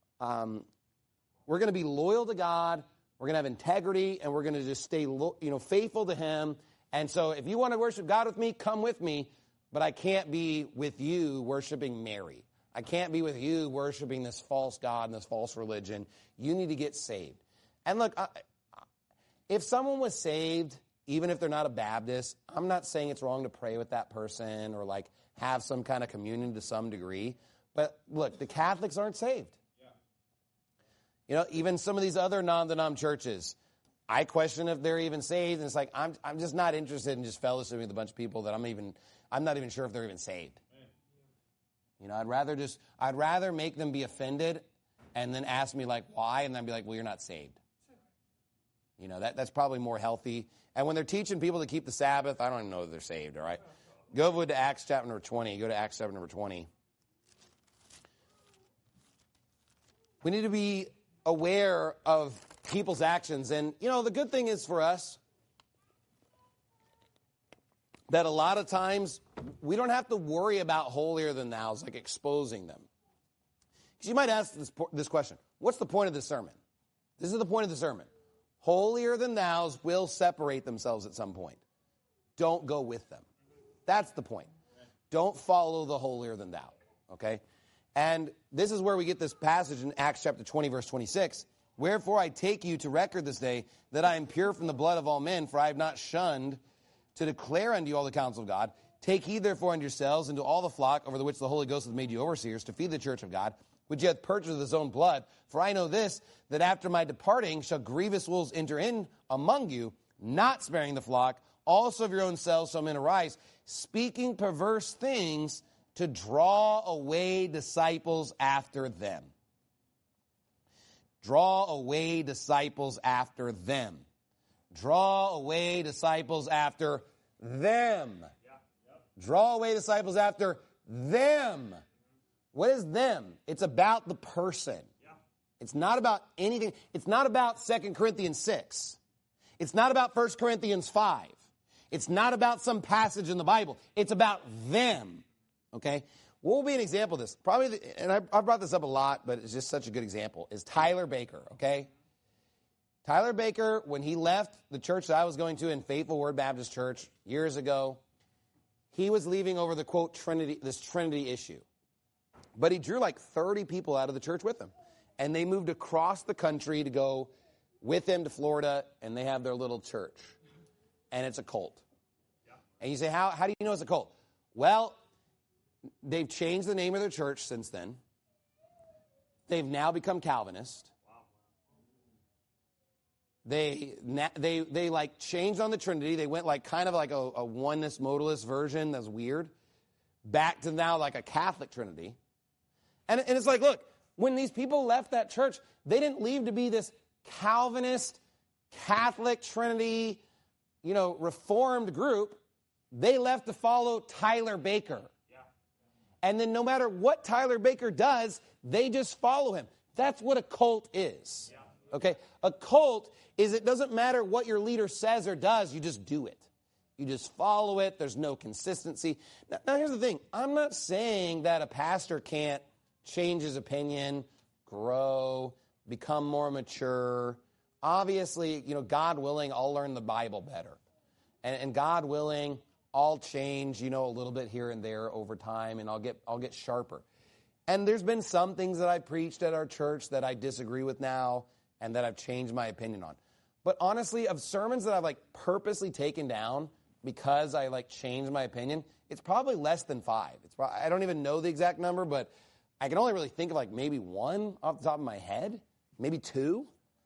loyal to God. We're going to have integrity, and we're going to just stay faithful to him. And so if you want to worship God with me, come with me. But I can't be with you worshiping Mary. I can't be with you worshiping this false god and this false religion. You need to get saved. And look, if someone was saved, even if they're not a Baptist, I'm not saying it's wrong to pray with that person or like have some kind of communion to some degree. But look, the Catholics aren't saved. You know, even some of these other non-denom churches, I question if they're even saved. And it's like, I'm just not interested in just fellowshipping with a bunch of people that I'm not even sure if they're even saved. You know, I'd rather make them be offended and then ask me like why, and then be like, well, you're not saved. You know, that's probably more healthy. And when they're teaching people to keep the Sabbath, I don't even know if they're saved, all right? Go over to Acts chapter number 20. Go to Acts chapter number 20. We need to be aware of people's actions. And, the good thing is for us that a lot of times we don't have to worry about holier than thous, like exposing them. Because you might ask this question, what's the point of this sermon? This is the point of the sermon. Holier than thous will separate themselves at some point. Don't go with them. That's the point. Don't follow the holier than thou, okay? And this is where we get this passage in Acts chapter 20, verse 26. Wherefore I take you to record this day that I am pure from the blood of all men, for I have not shunned to declare unto you all the counsel of God. Take heed therefore unto yourselves and to all the flock over the which the Holy Ghost hath made you overseers, to feed the church of God, which he hath purchased with his own blood. For I know this, that after my departing shall grievous wolves enter in among you, not sparing the flock. Also of your own selves shall men arise, speaking perverse things to draw away disciples after them. Draw away disciples after them. Draw away disciples after them. Draw away disciples after them. What is them? It's about the person. It's not about anything. It's not about 2 Corinthians 6. It's not about 1 Corinthians 5. It's not about some passage in the Bible. It's about them. Okay? What will be an example of this? Probably, and I've brought this up a lot, but it's just such a good example, is Tyler Baker, okay? Tyler Baker, when he left the church that I was going to in Faithful Word Baptist Church years ago, he was leaving over the, quote, this Trinity issue. But he drew like 30 people out of the church with him. And they moved across the country to go with him to Florida, and they have their little church. And it's a cult. And you say, how do you know it's a cult? Well, they've changed the name of their church since then. They've now become Calvinist. They like changed on the Trinity. They went like kind of like a oneness modalist version. That's weird. Back to now like a Catholic Trinity. And it's like, look, when these people left that church, they didn't leave to be this Calvinist, Catholic Trinity, Reformed group. They left to follow Tyler Baker. And then no matter what Tyler Baker does, they just follow him. That's what a cult is. Okay? A cult is it doesn't matter what your leader says or does, you just do it. You just follow it. There's no consistency. Now here's the thing. I'm not saying that a pastor can't change his opinion, grow, become more mature. Obviously, God willing, I'll learn the Bible better. And God willing, I'll change, a little bit here and there over time, and I'll get sharper. And there's been some things that I preached at our church that I disagree with now and that I've changed my opinion on. But honestly, of sermons that I've purposely taken down because I changed my opinion, it's probably less than 5. I don't even know the exact number, but I can only really think of maybe 1 off the top of my head, maybe 2.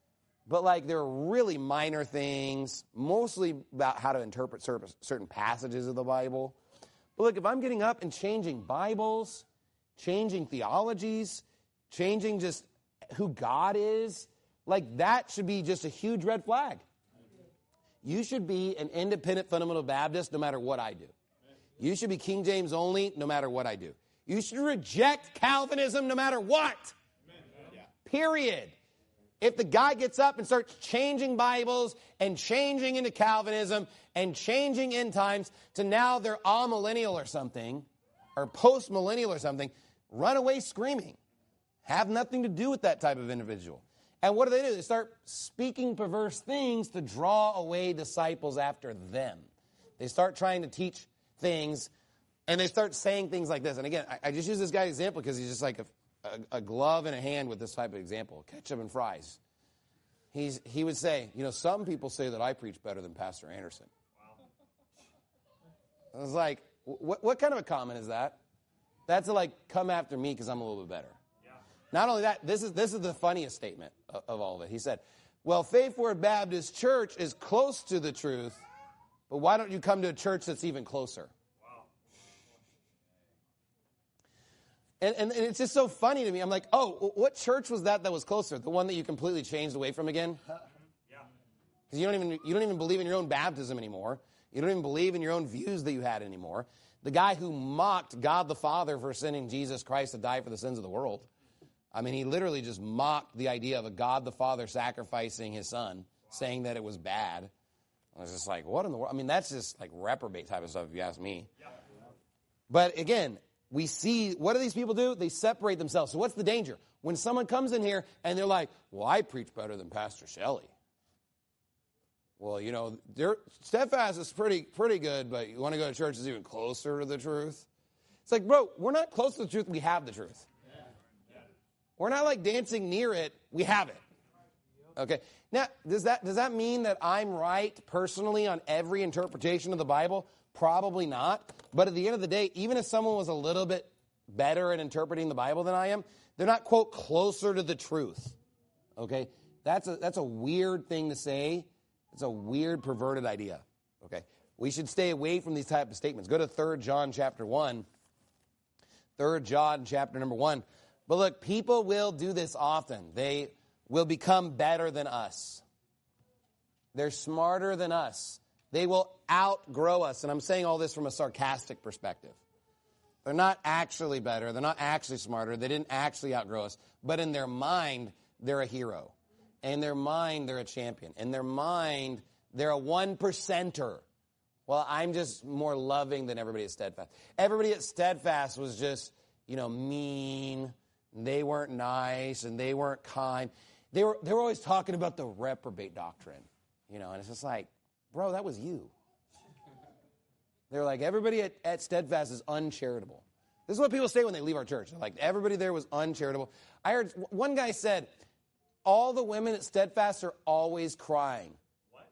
But there are really minor things, mostly about how to interpret certain passages of the Bible. But look, if I'm getting up and changing Bibles, changing theologies, changing just who God is, that should be just a huge red flag. You should be an independent fundamental Baptist no matter what I do. You should be King James only no matter what I do. You should reject Calvinism no matter what. Period. If the guy gets up and starts changing Bibles and changing into Calvinism and changing end times to now they're amillennial or something, or post-millennial or something, run away screaming. Have nothing to do with that type of individual. And what do? They start speaking perverse things to draw away disciples after them. They start trying to teach things, and they start saying things like this. And again, I just use this guy's example because he's just like a glove in a hand with this type of example. Ketchup and fries. He would say, some people say that I preach better than Pastor Anderson. Wow. I was like, what kind of a comment is that? That's come after me because I'm a little bit better. Yeah. Not only that, this is the funniest statement of all of it. He said, well, Faith Word Baptist Church is close to the truth, but why don't you come to a church that's even closer? And it's just so funny to me. I'm like, oh, what church was that was closer? The one that you completely changed away from again? Yeah. Because you don't even believe in your own baptism anymore. You don't even believe in your own views that you had anymore. The guy who mocked God the Father for sending Jesus Christ to die for the sins of the world. I mean, he literally just mocked the idea of a God the Father sacrificing his son, saying that it was bad. I was just like, what in the world? I mean, that's just like reprobate type of stuff, if you ask me. But again, we see, what do these people do? They separate themselves. So what's the danger? When someone comes in here and they're like, well, I preach better than Pastor Shelley. Well, you know, Steadfast is pretty good, but you want to go to church that's even closer to the truth? It's like, bro, we're not close to the truth. We have the truth. We're not like dancing near it. We have it. Okay. Now, does that mean that I'm right personally on every interpretation of the Bible? Probably not. But at the end of the day, even if someone was a little bit better at interpreting the Bible than I am, they're not, quote, closer to the truth. Okay? That's a weird thing to say. It's a weird, perverted idea. Okay? We should stay away from these type of statements. Go to 3 John chapter 1. 3 John chapter number 1. But look, people will do this often. They will become better than us. They're smarter than us. They will outgrow us. And I'm saying all this from a sarcastic perspective. They're not actually better. They're not actually smarter. They didn't actually outgrow us. But in their mind, they're a hero. In their mind, they're a champion. In their mind, they're a 1%er. Well, I'm just more loving than everybody at Steadfast. Everybody at Steadfast was just, mean. They weren't nice and they weren't kind. They were always talking about the reprobate doctrine, and it's just like, bro, that was you. They're like, everybody at Steadfast is uncharitable. This is what people say when they leave our church. They're like, everybody there was uncharitable. I heard one guy said, all the women at Steadfast are always crying. What?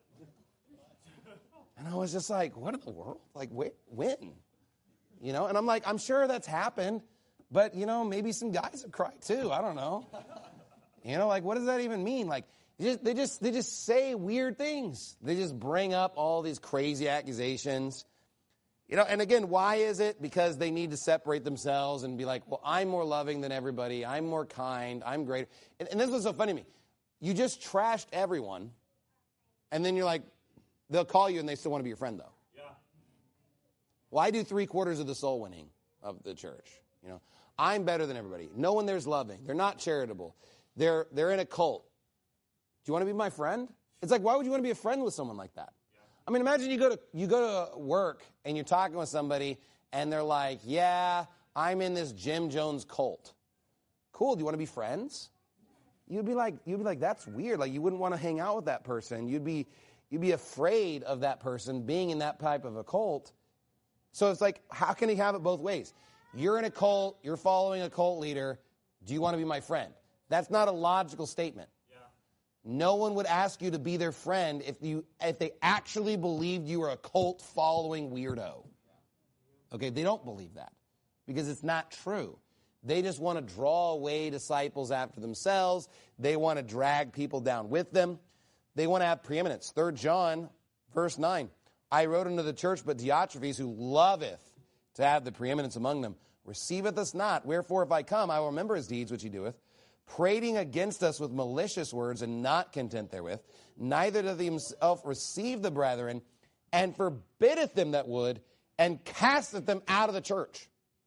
And I was just like, what in the world? Like, when? And I'm like, I'm sure that's happened, but, maybe some guys have cried too. I don't know. Like, what does that even mean? Like, they just say weird things. They just bring up all these crazy accusations. And again, why is it? Because they need to separate themselves and be like, well, I'm more loving than everybody. I'm more kind. I'm great. And this was so funny to me. You just trashed everyone, and then you're like, they'll call you and they still want to be your friend, though. Yeah. Well, I do 3/4 of the soul winning of the church. I'm better than everybody. No one there's loving. They're not charitable. They're in a cult. Do you want to be my friend? It's like, why would you want to be a friend with someone like that? I mean, imagine you go to work and you're talking with somebody and they're like, yeah, I'm in this Jim Jones cult. Cool. Do you want to be friends? You'd be like, that's weird. Like, you wouldn't want to hang out with that person. You'd be afraid of that person being in that type of a cult. So it's like, how can he have it both ways? You're in a cult. You're following a cult leader. Do you want to be my friend? That's not a logical statement. No one would ask you to be their friend if they actually believed you were a cult-following weirdo. Okay, they don't believe that because it's not true. They just want to draw away disciples after themselves. They want to drag people down with them. They want to have preeminence. 3 John, verse 9. I wrote unto the church, but Diotrephes, who loveth to have the preeminence among them, receiveth us not. Wherefore, if I come, I will remember his deeds which he doeth, prating against us with malicious words and not content therewith, neither doth he himself receive the brethren, and forbiddeth them that would, and casteth them out of the church.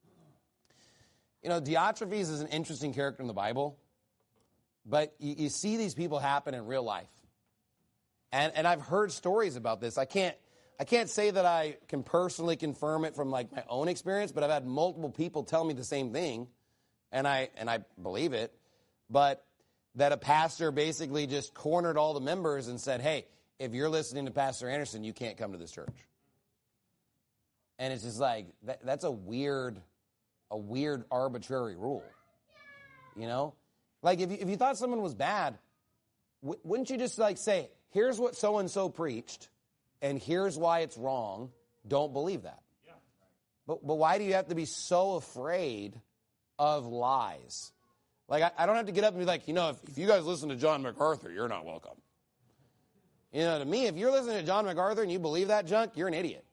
Diotrephes is an interesting character in the Bible, but you see these people happen in real life. And I've heard stories about this. I can't say that I can personally confirm it from like my own experience, but I've had multiple people tell me the same thing, and I believe it. But that a pastor basically just cornered all the members and said, hey, if you're listening to Pastor Anderson, you can't come to this church. And it's just like, that's a weird arbitrary rule. Like if you thought someone was bad, wouldn't you just like say, here's what so-and-so preached, and here's why it's wrong. Don't believe that. Yeah. But why do you have to be so afraid of lies? Like, I don't have to get up and be like, if you guys listen to John MacArthur, you're not welcome. To me, if you're listening to John MacArthur and you believe that junk, you're an idiot.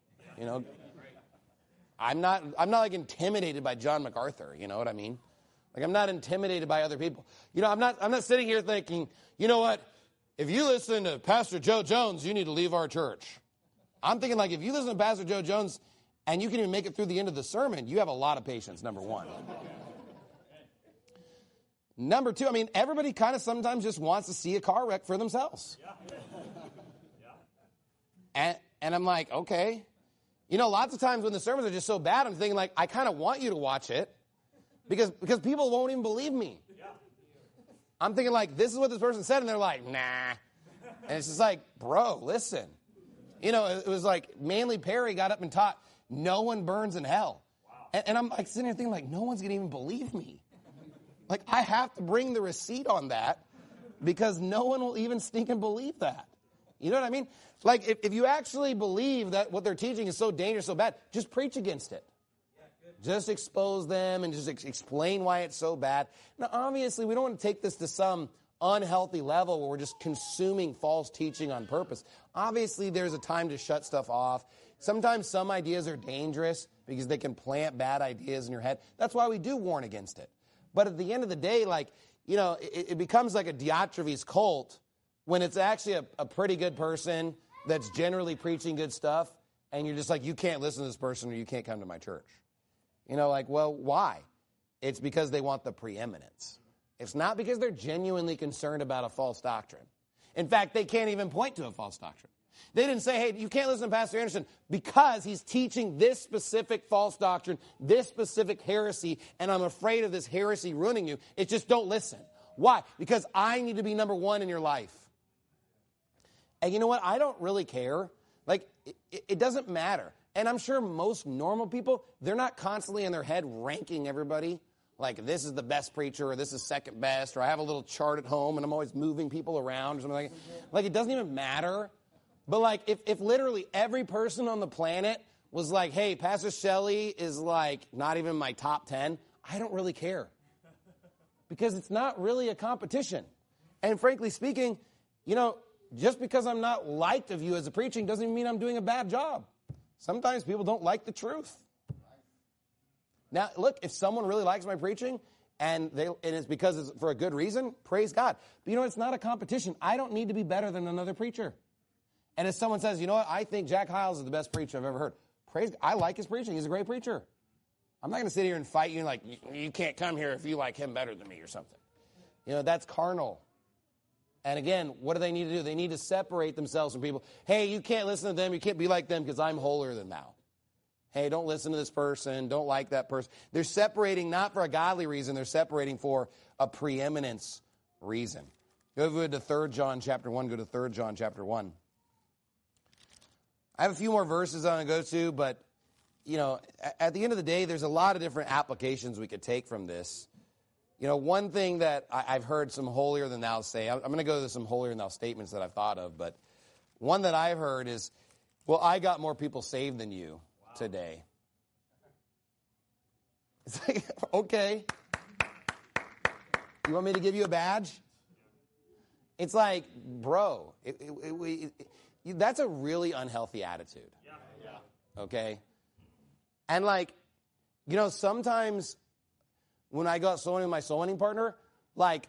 I'm not like intimidated by John MacArthur. You know what I mean? Like, I'm not intimidated by other people. I'm not sitting here thinking, you know what? If you listen to Pastor Joe Jones, you need to leave our church. I'm thinking like, if you listen to Pastor Joe Jones and you can even make it through the end of the sermon, you have a lot of patience, number one. Number two, I mean, everybody kind of sometimes just wants to see a car wreck for themselves. And I'm like, okay. You know, lots of times when the sermons are just so bad, I'm thinking like, I kind of want you to watch it because people won't even believe me. I'm thinking like, this is what this person said, and they're like, nah. And it's just like, bro, listen. You know, it was like Manly Perry got up and taught, no one burns in hell. Wow. And I'm like sitting here thinking like, no one's going to even believe me. Like, I have to bring the receipt on that because no one will even stinking believe that. You know what I mean? Like, if you actually believe that what they're teaching is so dangerous, so bad, just preach against it. Just expose them and just explain why it's so bad. Now, obviously, we don't want to take this to some unhealthy level where we're just consuming false teaching on purpose. Obviously, there's a time to shut stuff off. Sometimes some ideas are dangerous because they can plant bad ideas in your head. That's why we do warn against it. But at the end of the day, like, you know, it becomes like a Diotrephes cult when it's actually a pretty good person that's generally preaching good stuff, and you're just like, you can't listen to this person or you can't come to my church. You know, like, well, why? It's because they want the preeminence. It's not because they're genuinely concerned about a false doctrine. In fact, they can't even point to a false doctrine. They didn't say, hey, you can't listen to Pastor Anderson because he's teaching this specific false doctrine, this specific heresy, and I'm afraid of this heresy ruining you. It's just don't listen. Why? Because I need to be number one in your life. And you know what? I don't really care. Like, it doesn't matter. And I'm sure most normal people, they're not constantly in their head ranking everybody. Like, this is the best preacher, or this is second best, or I have a little chart at home and I'm always moving people around or something like that. Like, it doesn't even matter. But like, if literally every person on the planet was like, hey, Pastor Shelley is like not even my top 10, I don't really care. Because it's not really a competition. And frankly speaking, you know, just because I'm not liked of you as a preaching doesn't even mean I'm doing a bad job. Sometimes people don't like the truth. Now, look, if someone really likes my preaching and it's because it's for a good reason, praise God. But you know, it's not a competition. I don't need to be better than another preacher. And if someone says, you know what, I think Jack Hyles is the best preacher I've ever heard. Praise God. I like his preaching. He's a great preacher. I'm not going to sit here and fight you and like, you can't come here if you like him better than me or something. You know, that's carnal. And again, what do they need to do? They need to separate themselves from people. Hey, you can't listen to them. You can't be like them because I'm holier than thou. Hey, don't listen to this person. Don't like that person. They're separating not for a godly reason. They're separating for a preeminence reason. Go to 3 John chapter 1. Go to 3 John chapter 1. I have a few more verses I'm going to go to, but, you know, at the end of the day, there's a lot of different applications we could take from this. You know, one thing that I've heard some holier than thou say, I'm going to go to some holier than thou statements that I've thought of, but one that I've heard is, well, I got more people saved than you today. It's like, okay. You want me to give you a badge? It's like, bro, that's a really unhealthy attitude. Okay? And like, you know, sometimes when I go out soul winning with my soul winning partner, like,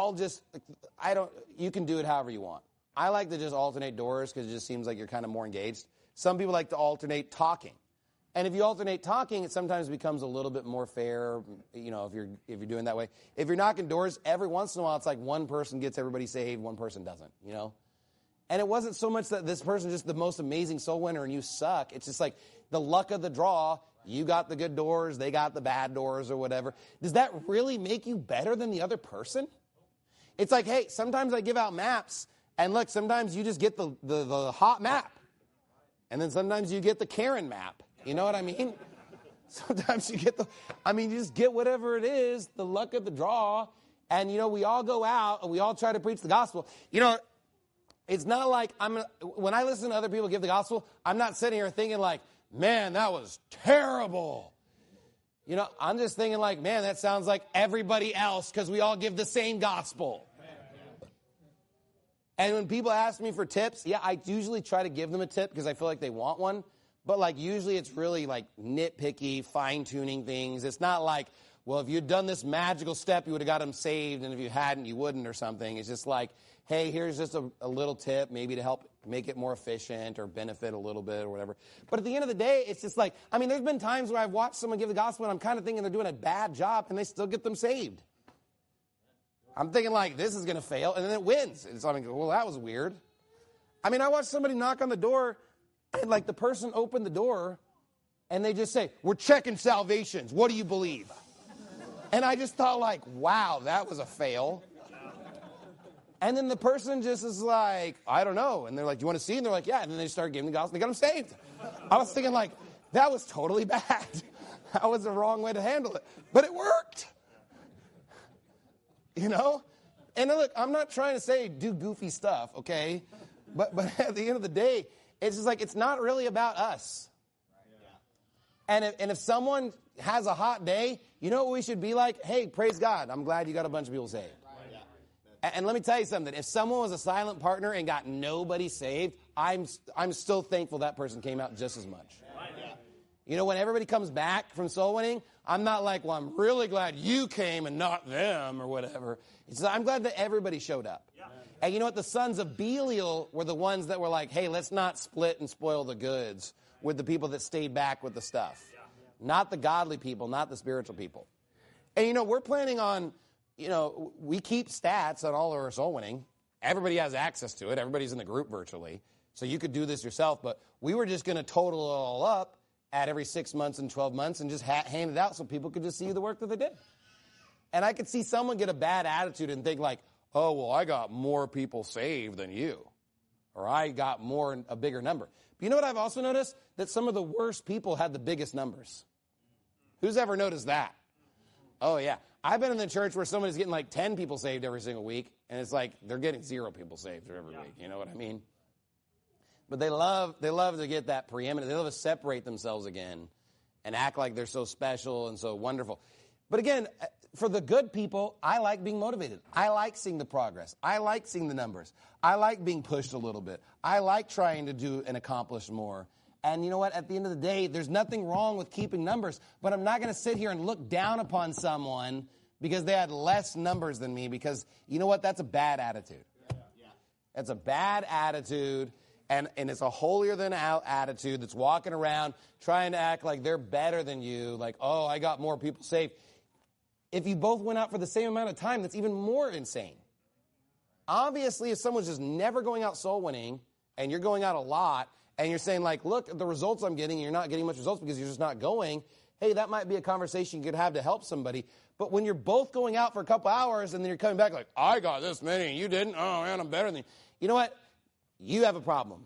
you can do it however you want. I like to just alternate doors because it just seems like you're kind of more engaged. Some people like to alternate talking. And if you alternate talking, it sometimes becomes a little bit more fair, you know, if you're doing that way. If you're knocking doors, every once in a while, it's like one person gets everybody saved, one person doesn't, you know? And it wasn't so much that this person is just the most amazing soul winner and you suck. It's just like the luck of the draw. You got the good doors, they got the bad doors or whatever. Does that really make you better than the other person? It's like, hey, sometimes I give out maps, and look, sometimes you just get the hot map. And then sometimes you get the Karen map. You know what I mean? Sometimes you just get whatever it is, the luck of the draw. And, you know, we all go out and we all try to preach the gospel. You know, it's not like when I listen to other people give the gospel, I'm not sitting here thinking like, man, that was terrible. You know, I'm just thinking like, man, that sounds like everybody else because we all give the same gospel. And when people ask me for tips, yeah, I usually try to give them a tip because I feel like they want one. But like usually it's really like nitpicky, fine-tuning things. It's not like, well, if you'd done this magical step, you would have got them saved, and if you hadn't, you wouldn't or something. It's just like, hey, here's just a little tip, maybe to help make it more efficient or benefit a little bit or whatever. But at the end of the day, it's just like, I mean, there's been times where I've watched someone give the gospel and I'm kind of thinking they're doing a bad job and they still get them saved. I'm thinking like, this is going to fail, and then it wins. And so I'm like, well, that was weird. I mean, I watched somebody knock on the door, and like the person opened the door, and they just say, we're checking salvations. What do you believe? And I just thought like, wow, that was a fail. And then the person just is like, I don't know. And they're like, do you want to see? And they're like, yeah. And then they start giving the gospel. They got them saved. I was thinking like, that was totally bad. That was the wrong way to handle it. But it worked. You know? And look, I'm not trying to say do goofy stuff, okay? But at the end of the day, it's just like, it's not really about us. And if someone has a hot day, you know what we should be like? Hey, praise God. I'm glad you got a bunch of people saved. And let me tell you something. If someone was a silent partner and got nobody saved, I'm still thankful that person came out just as much. You know, when everybody comes back from soul winning, I'm not like, well, I'm really glad you came and not them or whatever. It's, I'm glad that everybody showed up. And you know what? The sons of Belial were the ones that were like, hey, let's not split and spoil the goods with the people that stayed back with the stuff. Not the godly people, not the spiritual people. And, you know, we're planning on, you know, we keep stats on all of our soul winning. Everybody has access to it. Everybody's in the group virtually. So you could do this yourself. But we were just going to total it all up at every 6 months and 12 months and just hand it out so people could just see the work that they did. And I could see someone get a bad attitude and think like, oh, well, I got more people saved than you. Or I got a bigger number. But you know what I've also noticed? That some of the worst people had the biggest numbers. Who's ever noticed that? Oh, yeah. I've been in the church where somebody's getting like 10 people saved every single week, and it's like they're getting 0 people saved every week. You know what I mean? But they love to get that preeminent. They love to separate themselves again and act like they're so special and so wonderful. But again, for the good people, I like being motivated. I like seeing the progress. I like seeing the numbers. I like being pushed a little bit. I like trying to do and accomplish more. And you know what? At the end of the day, there's nothing wrong with keeping numbers. But I'm not going to sit here and look down upon someone because they had less numbers than me, because you know what? That's a bad attitude. That's a bad attitude. And it's a holier-than-thou attitude that's walking around trying to act like they're better than you, like, oh, I got more people saved. If you both went out for the same amount of time, that's even more insane. Obviously, if someone's just never going out soul winning and you're going out a lot and you're saying, like, look at the results I'm getting and you're not getting much results because you're just not going, hey, that might be a conversation you could have to help somebody. But when you're both going out for a couple hours and then you're coming back like, I got this many and you didn't, oh, man, I'm better than you. You know what? You have a problem.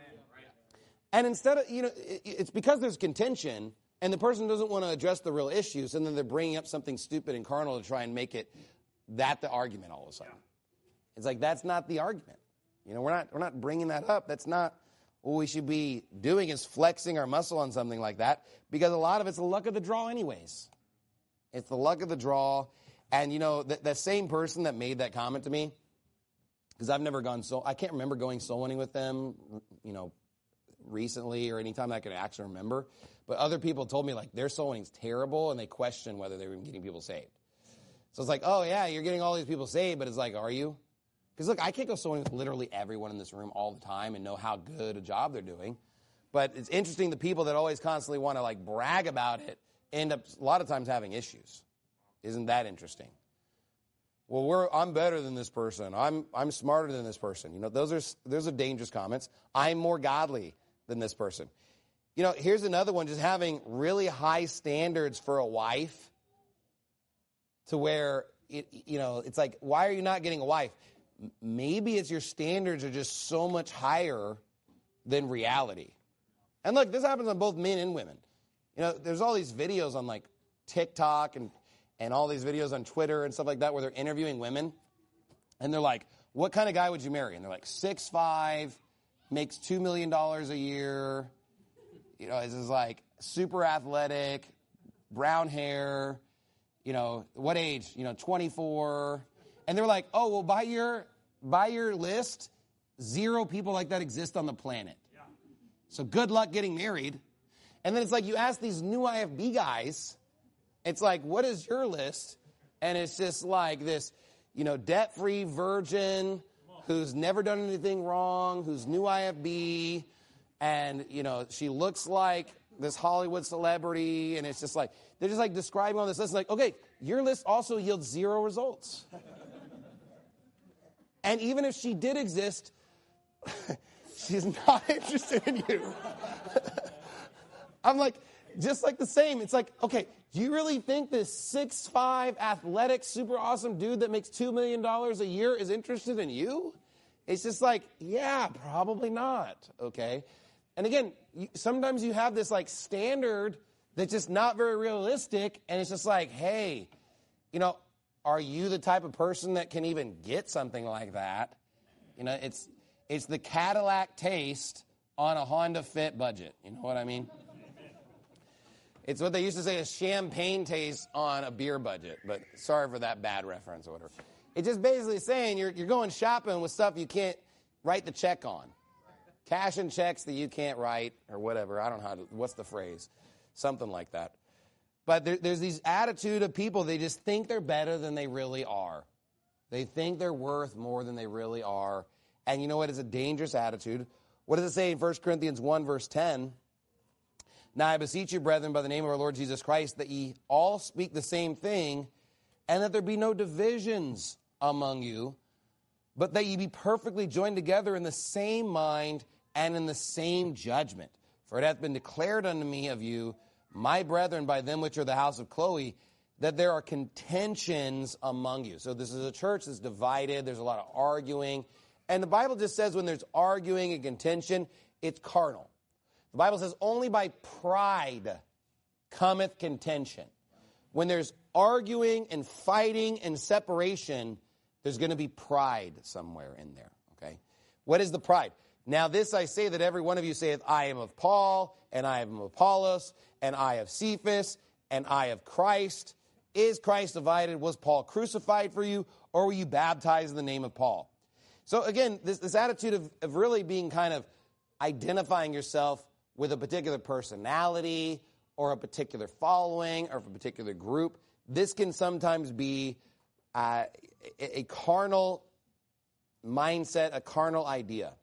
And instead of, you know, it's because there's contention and the person doesn't want to address the real issues, and then they're bringing up something stupid and carnal to try and make it the argument all of a sudden. It's like, that's not the argument. You know, we're not bringing that up. That's not what we should be doing, is flexing our muscle on something like that, because a lot of it's the luck of the draw anyways. It's the luck of the draw. And, you know, that same person that made that comment to me, because I've never gone I can't remember going soul winning with them, you know, recently or any time I can actually remember. But other people told me, like, their soul winning's terrible, and they question whether they were getting people saved. So it's like, oh, yeah, you're getting all these people saved, but it's like, are you? Because, look, I can't go soul winning with literally everyone in this room all the time and know how good a job they're doing. But it's interesting, the people that always constantly want to, like, brag about it end up a lot of times having issues. Isn't that interesting? Well, I'm better than this person. I'm smarter than this person. You know, those are dangerous comments. I'm more godly than this person. You know, here's another one, just having really high standards for a wife, to where, it's like, why are you not getting a wife? Maybe it's your standards are just so much higher than reality. And look, this happens on both men and women. You know, there's all these videos on like TikTok and all these videos on Twitter and stuff like that where they're interviewing women. And they're like, what kind of guy would you marry? And they're like, 6'5", makes $2 million a year. You know, is like super athletic, brown hair, you know, what age? You know, 24. And they're like, oh, well, by your list, 0 people like that exist on the planet. Yeah. So good luck getting married. And then it's like you ask these new IFB guys, it's like, what is your list? And it's just like this, you know, debt-free virgin who's never done anything wrong, who's new IFB, and, you know, she looks like this Hollywood celebrity, and it's just like, they're just like describing all this list. Like, okay, your list also yields 0 results. And even if she did exist, she's not interested in you. I'm like, just like the same. It's like, okay, do you really think this 6'5", athletic, super awesome dude that makes $2 million a year is interested in you? It's just like, yeah, probably not, okay? And again, sometimes you have this like standard that's just not very realistic, and it's just like, hey, are you the type of person that can even get something like that? It's the Cadillac taste on a Honda Fit budget. You know what I mean? It's what they used to say, a champagne taste on a beer budget. But sorry for that bad reference or whatever. It's just basically saying you're going shopping with stuff you can't write the check on. Cash and checks that you can't write or whatever. I don't know what's the phrase? Something like that. But there's these attitude of people, they just think they're better than they really are. They think they're worth more than they really are. And you know what is a dangerous attitude? What does it say in 1 Corinthians 1, verse 10? Now I beseech you, brethren, by the name of our Lord Jesus Christ, that ye all speak the same thing, and that there be no divisions among you, but that ye be perfectly joined together in the same mind and in the same judgment. For it hath been declared unto me of you, my brethren, by them which are the house of Chloe, that there are contentions among you. So this is a church that's divided. There's a lot of arguing. And the Bible just says when there's arguing and contention, it's carnal. The Bible says only by pride cometh contention. When there's arguing and fighting and separation, there's going to be pride somewhere in there, okay? What is the pride? Now this I say that every one of you saith, I am of Paul, and I am of Apollos, and I of Cephas, and I of Christ. Is Christ divided? Was Paul crucified for you, or were you baptized in the name of Paul? So again, this attitude of really being kind of identifying yourself with a particular personality or a particular following or a particular group, this can sometimes be a carnal mindset, a carnal idea.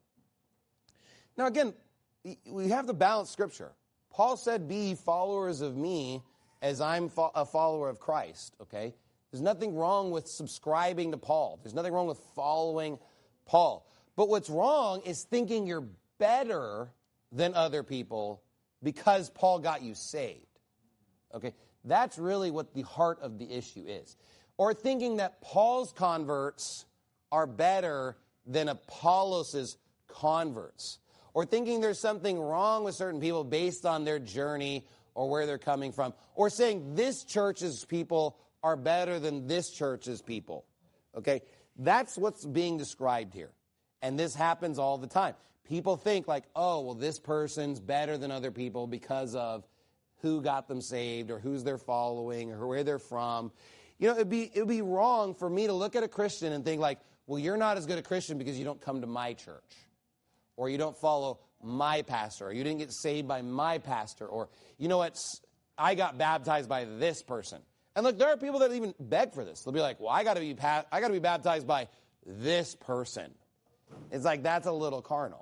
Now again, we have to balance Scripture. Paul said, be followers of me as I'm a follower of Christ, okay? There's nothing wrong with subscribing to Paul. There's nothing wrong with following Paul. But what's wrong is thinking you're better than other people because Paul got you saved. Okay? That's really what the heart of the issue is. Or thinking that Paul's converts are better than Apollos' converts. Or thinking there's something wrong with certain people based on their journey or where they're coming from. Or saying this church's people are better than this church's people. Okay? That's what's being described here. And this happens all the time. People think like, oh, well, this person's better than other people because of who got them saved or who's they're following or where they're from. It'd be wrong for me to look at a Christian and think like, well, you're not as good a Christian because you don't come to my church. Or you don't follow my pastor. Or you didn't get saved by my pastor. Or, you know what, I got baptized by this person. And look, there are people that even beg for this. They'll be like, well, I got to be baptized by this person. It's like, that's a little carnal.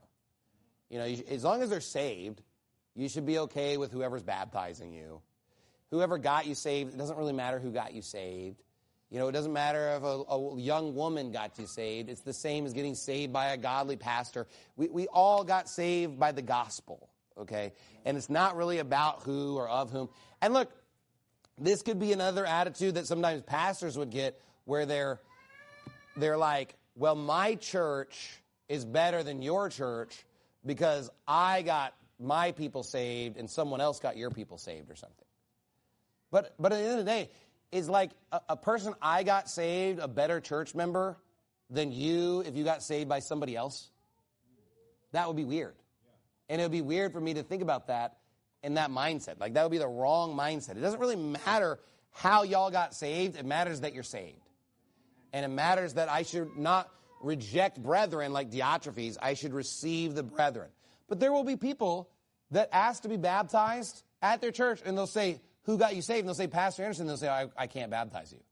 As long as they're saved, you should be okay with whoever's baptizing you. Whoever got you saved, it doesn't really matter who got you saved. It doesn't matter if a young woman got you saved. It's the same as getting saved by a godly pastor. We all got saved by the gospel, okay? And it's not really about who or of whom. And look, this could be another attitude that sometimes pastors would get where they're like, well, my church is better than your church because I got my people saved and someone else got your people saved or something. But at the end of the day, is like a person I got saved a better church member than you if you got saved by somebody else? That would be weird. And it would be weird for me to think about that in that mindset. Like that would be the wrong mindset. It doesn't really matter how y'all got saved. It matters that you're saved. And it matters that I should not reject brethren like Diotrephes. I should receive the brethren. But there will be people that ask to be baptized at their church, and they'll say, who got you saved? And they'll say, Pastor Anderson. And they'll say, I can't baptize you.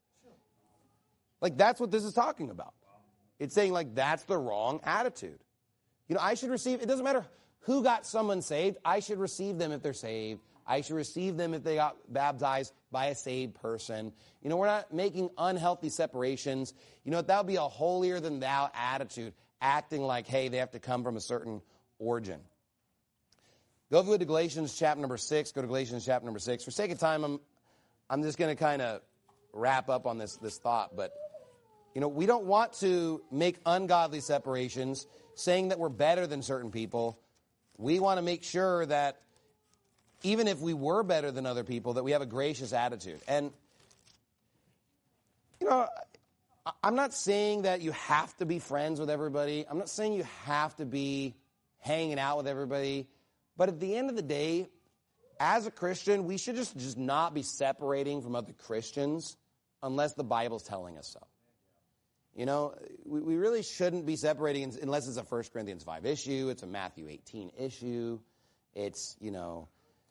Like, that's what this is talking about. It's saying, like, that's the wrong attitude. I should receive, it doesn't matter who got someone saved. I should receive them if they're saved I should receive them if they got baptized by a saved person. You know, we're not making unhealthy separations. You know, that would be a holier than thou attitude, acting like, hey, they have to come from a certain origin. Go to Galatians chapter number 6. Go to Galatians chapter number 6. For sake of time, I'm just going to kind of wrap up on this thought. But, you know, we don't want to make ungodly separations, saying that we're better than certain people. We want to make sure that even if we were better than other people, that we have a gracious attitude. And, you know, I'm not saying that you have to be friends with everybody. I'm not saying you have to be hanging out with everybody. But at the end of the day, as a Christian, we should just not be separating from other Christians unless the Bible's telling us so. You know, we really shouldn't be separating unless it's a 1 Corinthians 5 issue, it's a Matthew 18 issue, it's, you know,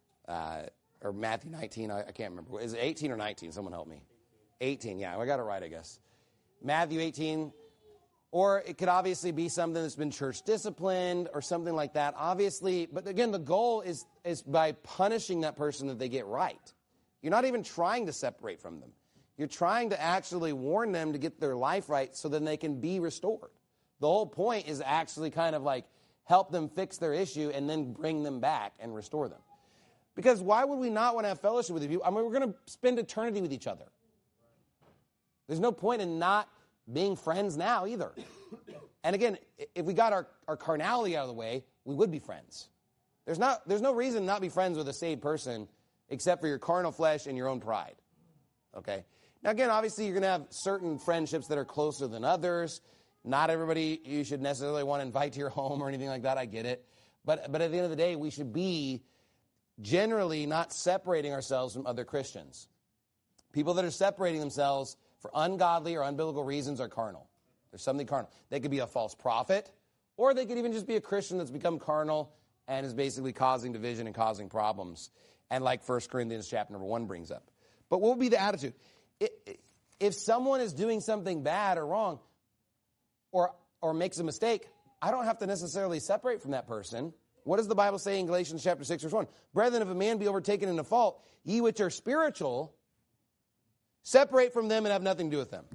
or Matthew 19, I can't remember. Is it 18 or 19? Someone help me. 18, yeah, I got it right, I guess. Matthew 18, or it could obviously be something that's been church disciplined or something like that, obviously. But again, the goal is by punishing that person that they get right. You're not even trying to separate from them. You're trying to actually warn them to get their life right so then they can be restored. The whole point is actually kind of like help them fix their issue and then bring them back and restore them. Because why would we not want to have fellowship with you? I mean, we're going to spend eternity with each other. There's no point in not being friends now either. And again, if we got our carnality out of the way, we would be friends. There's no reason to not be friends with a saved person except for your carnal flesh and your own pride. Okay? Now again, obviously you're going to have certain friendships that are closer than others. Not everybody you should necessarily want to invite to your home or anything like that. I get it. But at the end of the day, we should be generally not separating ourselves from other Christians. People that are separating themselves for ungodly or unbiblical reasons are carnal. There's something carnal. They could be a false prophet, or they could even just be a Christian that's become carnal and is basically causing division and causing problems. And like 1 Corinthians chapter number 1 brings up. But what would be the attitude? If someone is doing something bad or wrong or makes a mistake, I don't have to necessarily separate from that person. What does the Bible say in Galatians chapter 6, verse 1? Brethren, if a man be overtaken in a fault, ye which are spiritual, separate from them and have nothing to do with them.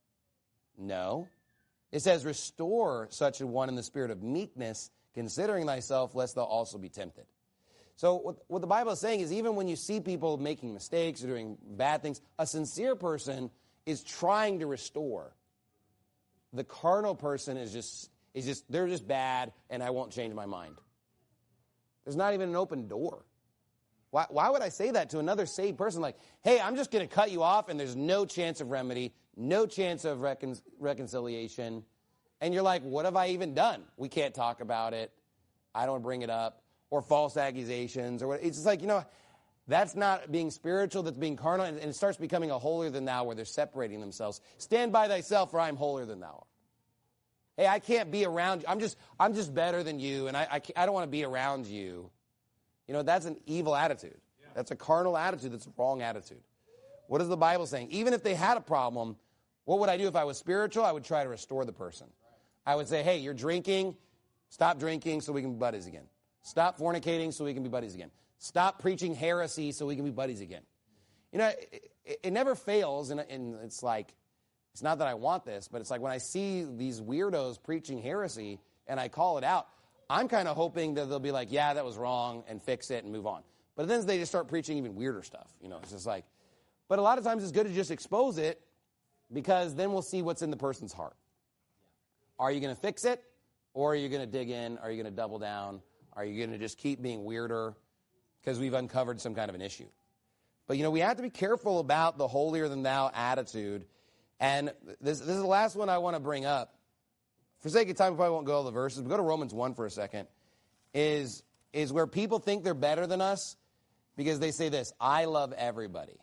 No. It says, restore such a one in the spirit of meekness, considering thyself, lest thou also be tempted. So what the Bible is saying is even when you see people making mistakes or doing bad things, a sincere person is trying to restore. The carnal person is just they're just bad and I won't change my mind. There's not even an open door. Why would I say that to another saved person? Like, hey, I'm just going to cut you off and there's no chance of remedy, no chance of reconciliation. And you're like, what have I even done? We can't talk about it. I don't bring it up. Or false accusations. Or what. It's just like, you know, that's not being spiritual, that's being carnal. And it starts becoming a holier than thou where they're separating themselves. Stand by thyself for I am holier than thou. Hey, I can't be around you. I'm just better than you and I don't want to be around you. You know, that's an evil attitude. That's a carnal attitude. That's a wrong attitude. What is the Bible saying? Even if they had a problem, what would I do if I was spiritual? I would try to restore the person. I would say, hey, you're drinking. Stop drinking so we can be buddies again. Stop fornicating so we can be buddies again. Stop preaching heresy so we can be buddies again. You know, it never fails, and it's like, it's not that I want this, but it's like when I see these weirdos preaching heresy and I call it out, I'm kind of hoping that they'll be like, yeah, that was wrong, and fix it and move on. But then they just start preaching even weirder stuff. You know, it's just like, but a lot of times it's good to just expose it because then we'll see what's in the person's heart. Are you going to fix it, or are you going to dig in? Are you going to double down? Are you going to just keep being weirder because we've uncovered some kind of an issue? But, you know, we have to be careful about the holier-than-thou attitude. And this is the last one I want to bring up. For sake of time, we probably won't go all the verses, but go to Romans 1 for a second, is where people think they're better than us because they say this, I love everybody.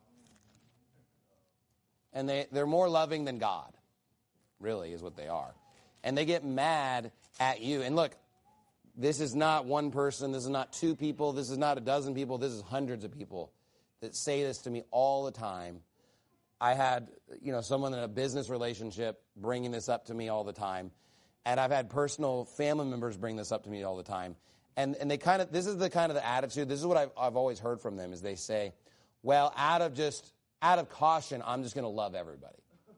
And they're more loving than God, really, is what they are. And they get mad at you. And look, this is not one person, this is not two people, this is not a dozen people, this is hundreds of people that say this to me all the time. I had, you know, someone in a business relationship bringing this up to me all the time. And I've had personal family members bring this up to me all the time. And they kind of, this is the kind of the attitude, this is what I've always heard from them, is they say, well, out of caution, I'm just going to love everybody.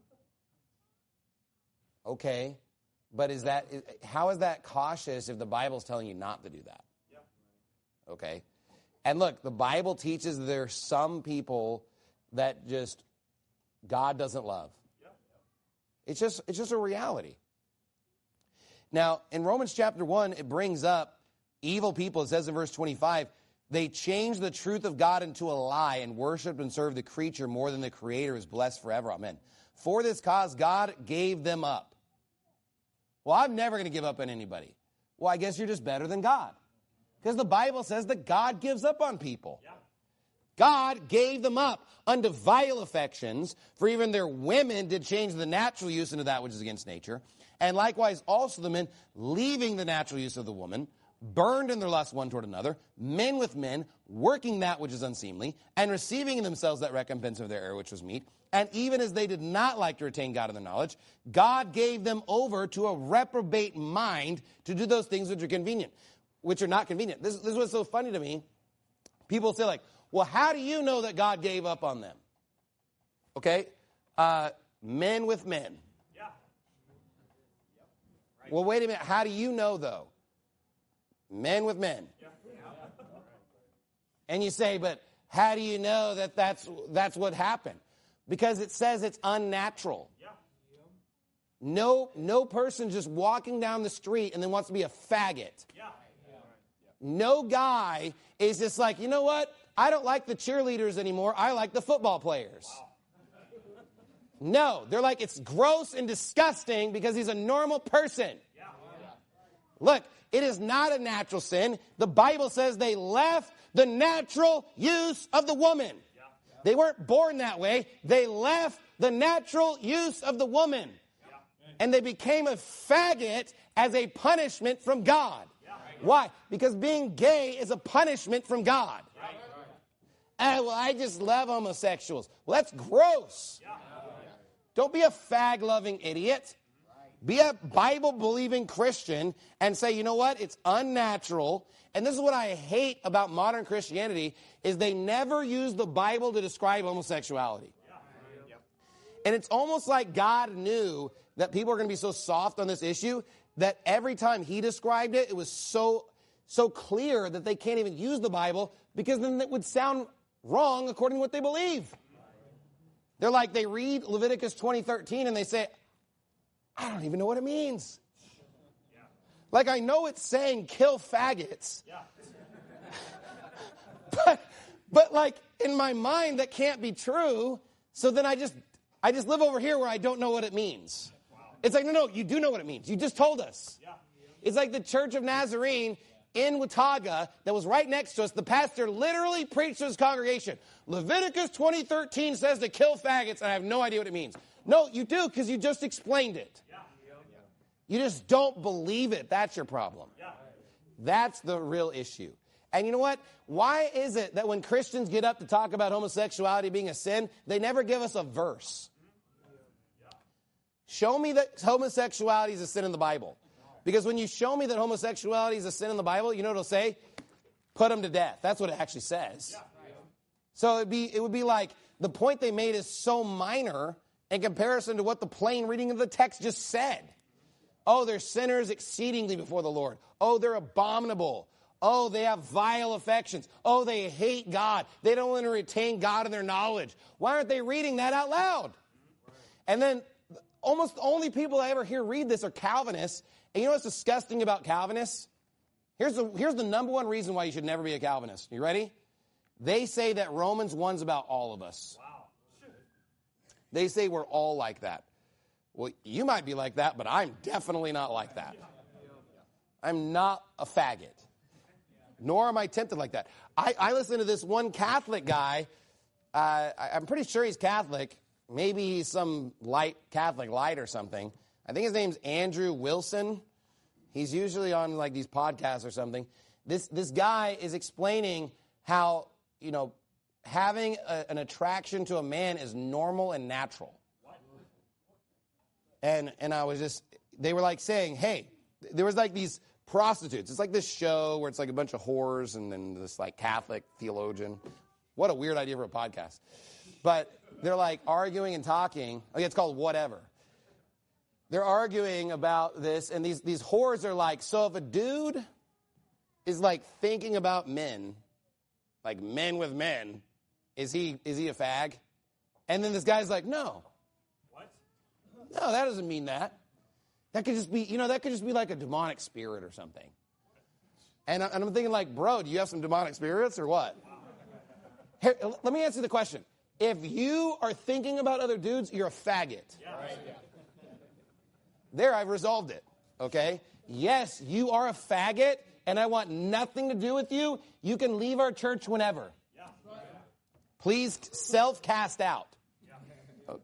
Okay, but how is that cautious if the Bible's telling you not to do that? Okay, and look, the Bible teaches there's some people that just God doesn't love. It's just a reality. Now, in Romans chapter 1, it brings up evil people. It says in verse 25, they changed the truth of God into a lie and worshiped and served the creature more than the Creator, is blessed forever. Amen. For this cause, God gave them up. Well, I'm never going to give up on anybody. Well, I guess you're just better than God. Because the Bible says that God gives up on people. Yeah. God gave them up unto vile affections, for even their women did change the natural use into that which is against nature. And likewise also the men, leaving the natural use of the woman, burned in their lust one toward another, men with men, working that which is unseemly, and receiving in themselves that recompense of their error which was meet. And even as they did not like to retain God in their knowledge, God gave them over to a reprobate mind to do those things which are not convenient. This is what's so funny to me. People say like, well, how do you know that God gave up on them? Okay, men with men. Yeah. Right. Well, wait a minute. How do you know, though? Men with men. Yeah. And you say, but how do you know that that's what happened? Because it says it's unnatural. Yeah. No person just walking down the street and then wants to be a faggot. Yeah. No guy is just like, you know what? I don't like the cheerleaders anymore. I like the football players. Wow. No, they're like, it's gross and disgusting because he's a normal person. Yeah. Look, it is not a natural sin. The Bible says they left the natural use of the woman. Yeah. They weren't born that way. They left the natural use of the woman. Yeah. And they became a faggot as a punishment from God. Yeah. Why? Because being gay is a punishment from God. Right. Well, I just love homosexuals. Well, that's gross. Yeah. Don't be a fag-loving idiot. Be a Bible-believing Christian and say, you know what? It's unnatural. And this is what I hate about modern Christianity is they never use the Bible to describe homosexuality. And it's almost like God knew that people are going to be so soft on this issue that every time he described it, it was so clear that they can't even use the Bible because then it would sound wrong according to what they believe. They're like, they read Leviticus 20:13 and they say, I don't even know what it means. Yeah. Like, I know it's saying kill faggots. Yeah. but like, in my mind, that can't be true. So then I just live over here where I don't know what it means. Wow. It's like, no, you do know what it means. You just told us. Yeah. It's like the Church of Nazarene in Watauga that was right next to us. The pastor literally preached to his congregation. Leviticus 20:13 says to kill faggots, and I have no idea what it means. No, you do, because you just explained it. Yeah. You just don't believe it. That's your problem. Yeah. That's the real issue. And you know what? Why is it that when Christians get up to talk about homosexuality being a sin, they never give us a verse? Show me that homosexuality is a sin in the Bible. Because when you show me that homosexuality is a sin in the Bible, you know what it'll say? Put them to death. That's what it actually says. So it would be like the point they made is so minor in comparison to what the plain reading of the text just said. Oh, they're sinners exceedingly before the Lord. Oh, they're abominable. Oh, they have vile affections. Oh, they hate God. They don't want to retain God in their knowledge. Why aren't they reading that out loud? And then almost the only people I ever hear read this are Calvinists. And you know what's disgusting about Calvinists? Here's the number one reason why you should never be a Calvinist. You ready? They say that Romans 1's about all of us. Wow. They say we're all like that. Well, you might be like that, but I'm definitely not like that. I'm not a faggot. Nor am I tempted like that. I listen to this one Catholic guy. I'm pretty sure he's Catholic. Maybe he's some Catholic light or something. I think his name's Andrew Wilson. He's usually on like these podcasts or something. This guy is explaining how, having an attraction to a man is normal and natural. And I was they were like saying, hey, there was like these prostitutes. It's like this show where it's like a bunch of whores and then this like Catholic theologian. What a weird idea for a podcast. But they're like arguing and talking. Okay, it's called Whatever. They're arguing about this, and these whores are like, so if a dude is like thinking about men, like men with men, is he a fag? And then this guy's like, no. What? No, that doesn't mean that. That could just be, that could just be like a demonic spirit or something. And I'm thinking like, bro, do you have some demonic spirits or what? Here, let me answer the question. If you are thinking about other dudes, you're a faggot. Yeah. Right. There, I've resolved it, okay? Yes, you are a faggot, and I want nothing to do with you. You can leave our church whenever. Yeah. Please self-cast out. Yeah.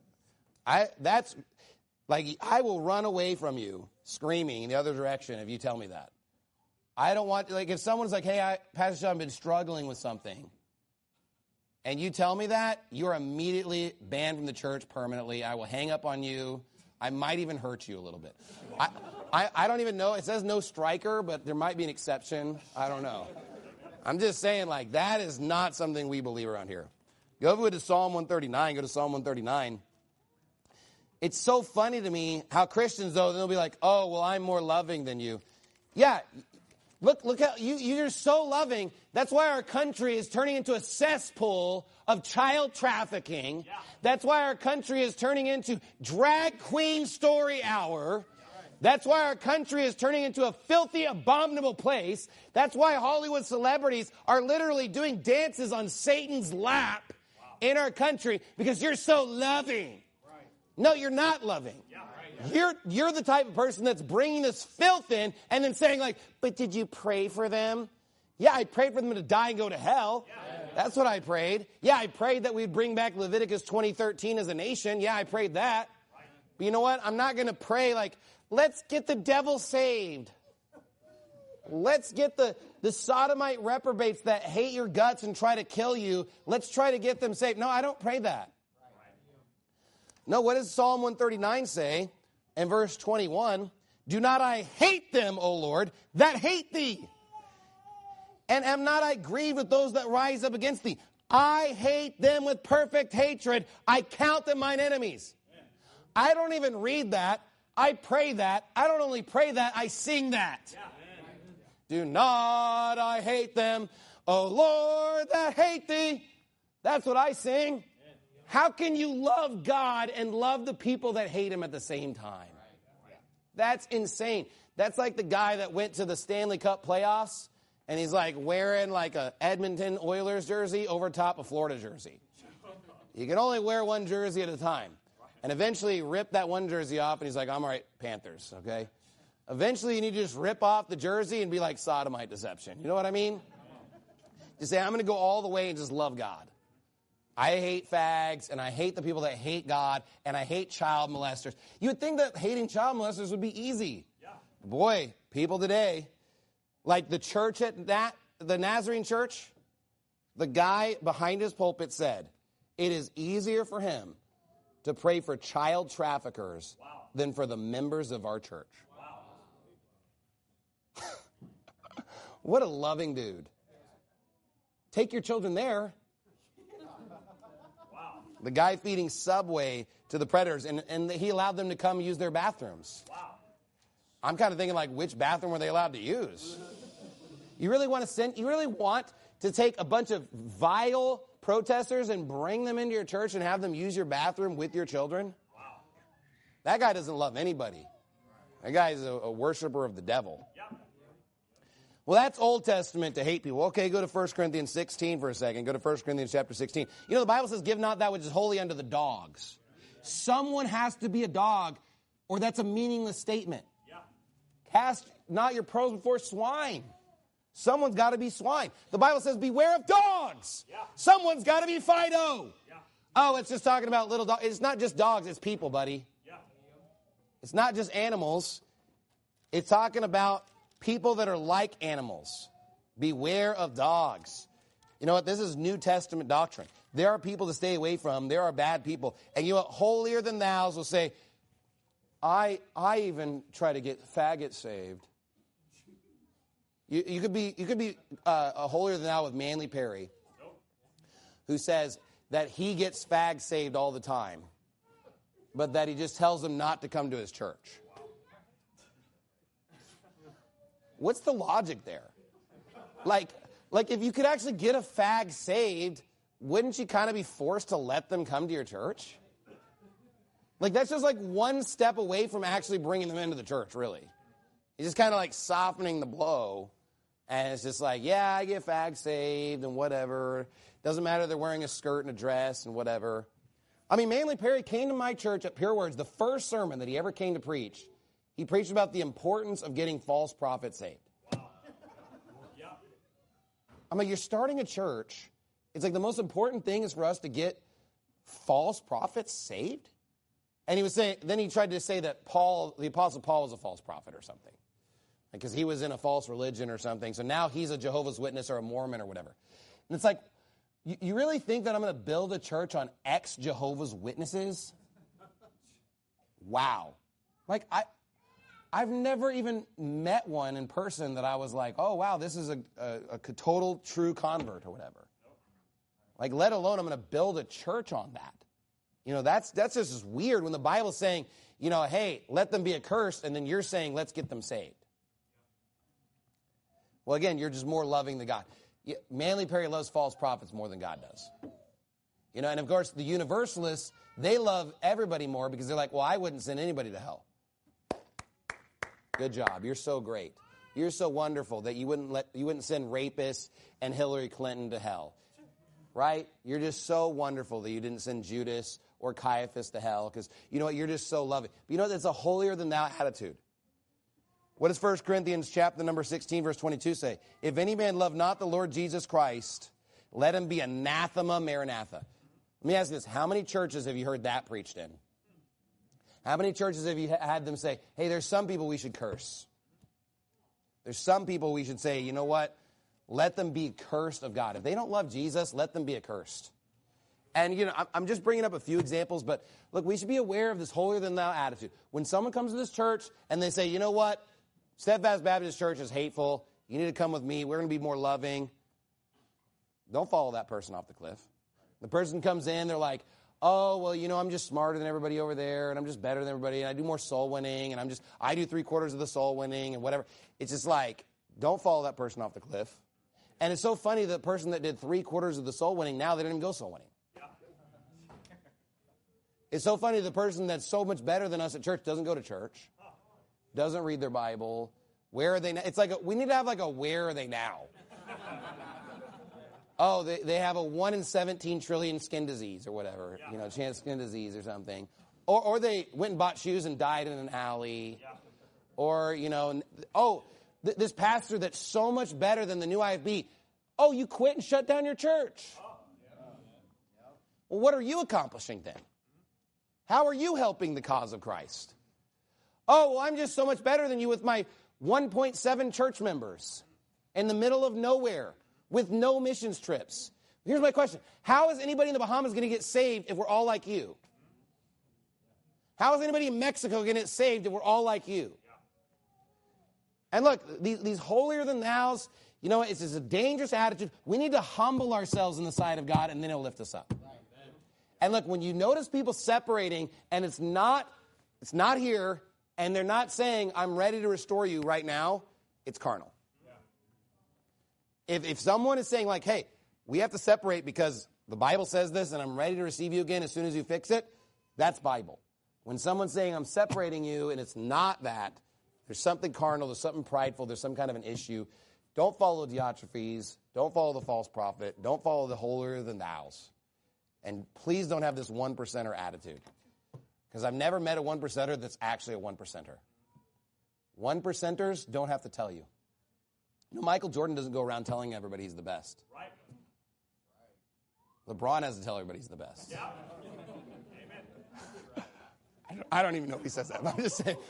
I will run away from you screaming in the other direction if you tell me that. I don't want, like, if someone's like, hey, Pastor Sean, I've been struggling with something, and you tell me that, you're immediately banned from the church permanently. I will hang up on you. I might even hurt you a little bit. I don't even know. It says no striker, but there might be an exception. I don't know. I'm just saying, like, that is not something we believe around here. Go over to Psalm 139. Go to Psalm 139. It's so funny to me how Christians, though, they'll be like, oh, well, I'm more loving than you. Yeah, look how you're so loving. That's why our country is turning into a cesspool of child trafficking. Yeah. That's why our country is turning into drag queen story hour. That's why our country is turning into a filthy, abominable place. That's why Hollywood celebrities are literally doing dances on Satan's lap in our country, because you're so loving. Right. No, you're not loving. Yeah. Right. You're the type of person that's bringing this filth in and then saying like, but did you pray for them? Yeah, I prayed for them to die and go to hell. Yeah. That's what I prayed. Yeah, I prayed that we'd bring back Leviticus 20:13 as a nation. Yeah, I prayed that. Right. But you know what? I'm not going to pray like, let's get the devil saved. Let's get the sodomite reprobates that hate your guts and try to kill you. Let's try to get them saved. No, I don't pray that. No, what does Psalm 139 say in verse 21? Do not I hate them, O Lord, that hate thee? And am not I grieved with those that rise up against thee? I hate them with perfect hatred. I count them mine enemies. I don't even read that. I pray that. I don't only pray that, I sing that. Do not I hate them, O Lord, that hate thee. That's what I sing. How can you love God and love the people that hate him at the same time? That's insane. That's like the guy that went to the Stanley Cup playoffs and he's like wearing like a Edmonton Oilers jersey over top a Florida jersey. You can only wear one jersey at a time. And eventually he ripped that one jersey off and he's like, I'm all right, Panthers, okay? Eventually you need to just rip off the jersey and be like sodomite deception. You know what I mean? Just say, I'm going to go all the way and just love God. I hate fags, and I hate the people that hate God, and I hate child molesters. You would think that hating child molesters would be easy. Yeah. Boy, people today, like the church at the Nazarene church, the guy behind his pulpit said, it is easier for him to pray for child traffickers than for the members of our church. Wow. What a loving dude. Take your children there. The guy feeding Subway to the predators, and he allowed them to come use their bathrooms. Wow. I'm kind of thinking, like, which bathroom were they allowed to use? You really want to take a bunch of vile protesters and bring them into your church and have them use your bathroom with your children? Wow. That guy doesn't love anybody. That guy is a worshiper of the devil. Yeah. Well, that's Old Testament to hate people. Okay, go to 1 Corinthians 16 for a second. Go to 1 Corinthians chapter 16. You know, the Bible says, give not that which is holy unto the dogs. Someone has to be a dog, or that's a meaningless statement. Yeah. Cast not your pearls before swine. Someone's got to be swine. The Bible says, beware of dogs. Yeah. Someone's got to be Fido. Yeah. Oh, it's just talking about little dogs. It's not just dogs, it's people, buddy. Yeah. It's not just animals. It's talking about people that are like animals. Beware of dogs. You know what? This is New Testament doctrine. There are people to stay away from. There are bad people. And you know what? Holier than thous will say, I even try to get faggots saved. You could be a holier than thou with Manly Perry, who says that he gets fags saved all the time, but that he just tells them not to come to his church. What's the logic there? Like if you could actually get a fag saved, wouldn't you kind of be forced to let them come to your church? Like that's just like one step away from actually bringing them into the church, really. He's just kind of like softening the blow. And it's just like, yeah, I get fag saved and whatever. Doesn't matter they're wearing a skirt and a dress and whatever. I mean, Manly Perry came to my church at Pure Words, the first sermon that he ever came to preach. He preached about the importance of getting false prophets saved. Wow. Yeah. I'm like, you're starting a church. It's like the most important thing is for us to get false prophets saved? And he was saying, then he tried to say that Paul, the Apostle Paul, was a false prophet or something. Because he was in a false religion or something. So now he's a Jehovah's Witness or a Mormon or whatever. And it's like, you really think that I'm going to build a church on ex-Jehovah's Witnesses? Wow. Like, I've never even met one in person that I was like, oh, wow, this is a total true convert or whatever. Like, let alone I'm going to build a church on that. You know, that's just weird when the Bible's saying, you know, hey, let them be accursed, and then you're saying, let's get them saved. Well, again, you're just more loving than God. Manly Perry loves false prophets more than God does. You know, and of course, the universalists, they love everybody more because they're like, well, I wouldn't send anybody to hell. Good job. You're so great. You're so wonderful that you wouldn't send rapists and Hillary Clinton to hell. Right? You're just so wonderful that you didn't send Judas or Caiaphas to hell because, you know what, you're just so loving. But you know, that's a holier than thou attitude. What does 1 Corinthians chapter number 16, verse 22 say? If any man love not the Lord Jesus Christ, let him be anathema maranatha. Let me ask you this. How many churches have you heard that preached in? How many churches have you had them say, hey, there's some people we should curse. There's some people we should say, you know what? Let them be cursed of God. If they don't love Jesus, let them be accursed. And, you know, I'm just bringing up a few examples, but look, we should be aware of this holier than thou attitude. When someone comes to this church and they say, you know what? Steadfast Baptist Church is hateful. You need to come with me. We're going to be more loving. Don't follow that person off the cliff. The person comes in, they're like, oh, well, you know, I'm just smarter than everybody over there, and I'm just better than everybody, and I do more soul winning, and I do 3/4 of the soul winning, and whatever. It's just like, don't follow that person off the cliff. And it's so funny, the person that did 3/4 of the soul winning, now they didn't even go soul winning. It's so funny, the person that's so much better than us at church doesn't go to church. Doesn't read their Bible. Where are they now? It's like we need to have like a where are they now? Oh, they have a 1 in 17 trillion skin disease or whatever. Yeah. You know, chance skin disease or something. Or they went and bought shoes and died in an alley. Yeah. Or, you know, this pastor that's so much better than the new IFB. Oh, you quit and shut down your church. Oh. Yeah. Well, what are you accomplishing then? How are you helping the cause of Christ? Oh, well, I'm just so much better than you with my 1.7 church members in the middle of nowhere with no missions trips. Here's my question. How is anybody in the Bahamas going to get saved if we're all like you? How is anybody in Mexico going to get saved if we're all like you? And look, these holier than thous, you know, it's a dangerous attitude. We need to humble ourselves in the sight of God, and then He'll lift us up. And look, when you notice people separating, and it's not here, and they're not saying, I'm ready to restore you right now, it's carnal. Yeah. If someone is saying like, hey, we have to separate because the Bible says this and I'm ready to receive you again as soon as you fix it, that's Bible. When someone's saying I'm separating you and it's not that, there's something carnal, there's something prideful, there's some kind of an issue. Don't follow Diotrephes. Don't follow the false prophet. Don't follow the holier than thous. And please don't have this 1%er attitude. Because I've never met a 1%er that's actually a 1%er. 1%ers don't have to tell you. You know, Michael Jordan doesn't go around telling everybody he's the best. Right. LeBron has to tell everybody he's the best. Yeah. Amen. I don't even know if he says that, but I'm just saying.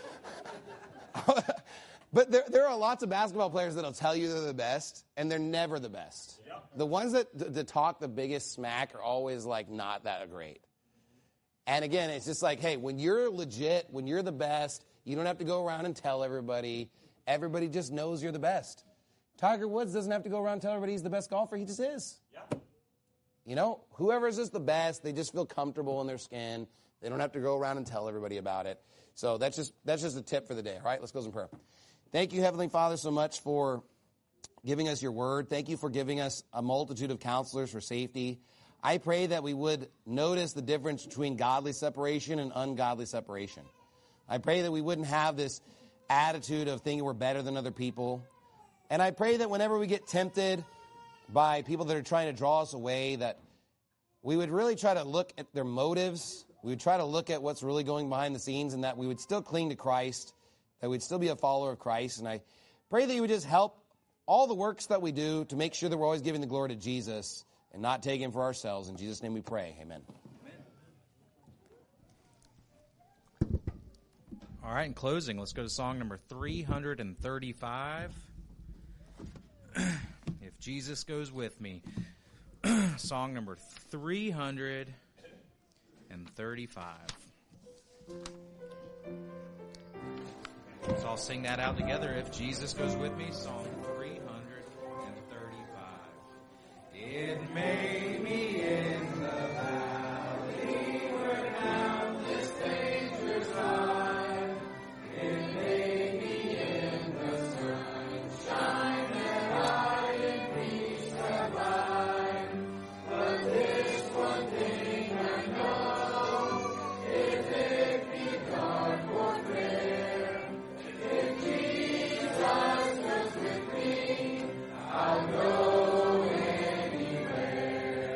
But there are lots of basketball players that'll tell you they're the best, and they're never the best. Yep. The ones that talk the biggest smack are always like not that great. And again, it's just like, hey, when you're legit, when you're the best, you don't have to go around and tell everybody. Everybody just knows you're the best. Tiger Woods doesn't have to go around and tell everybody he's the best golfer. He just is. Yeah. You know, whoever is just the best, they just feel comfortable in their skin. They don't have to go around and tell everybody about it. So that's just a tip for the day. All right, let's close in prayer. Thank you, Heavenly Father, so much for giving us your word. Thank you for giving us a multitude of counselors for safety. I pray that we would notice the difference between godly separation and ungodly separation. I pray that we wouldn't have this attitude of thinking we're better than other people. And I pray that whenever we get tempted by people that are trying to draw us away, that we would really try to look at their motives. We would try to look at what's really going behind the scenes, and that we would still cling to Christ, that we'd still be a follower of Christ. And I pray that you would just help all the works that we do to make sure that we're always giving the glory to Jesus and not taking for ourselves. In Jesus' name we pray. Amen. All right, in closing, let's go to song number 335. If Jesus Goes With Me. Song number 335. Let's all sing that out together. If Jesus Goes With Me, song 335. It made me in the valley where countless dangers lie. It made me in the sunshine that I in peace abide. But this one thing I know, if it be dark or clear, if Jesus goes with me, I'll go anywhere.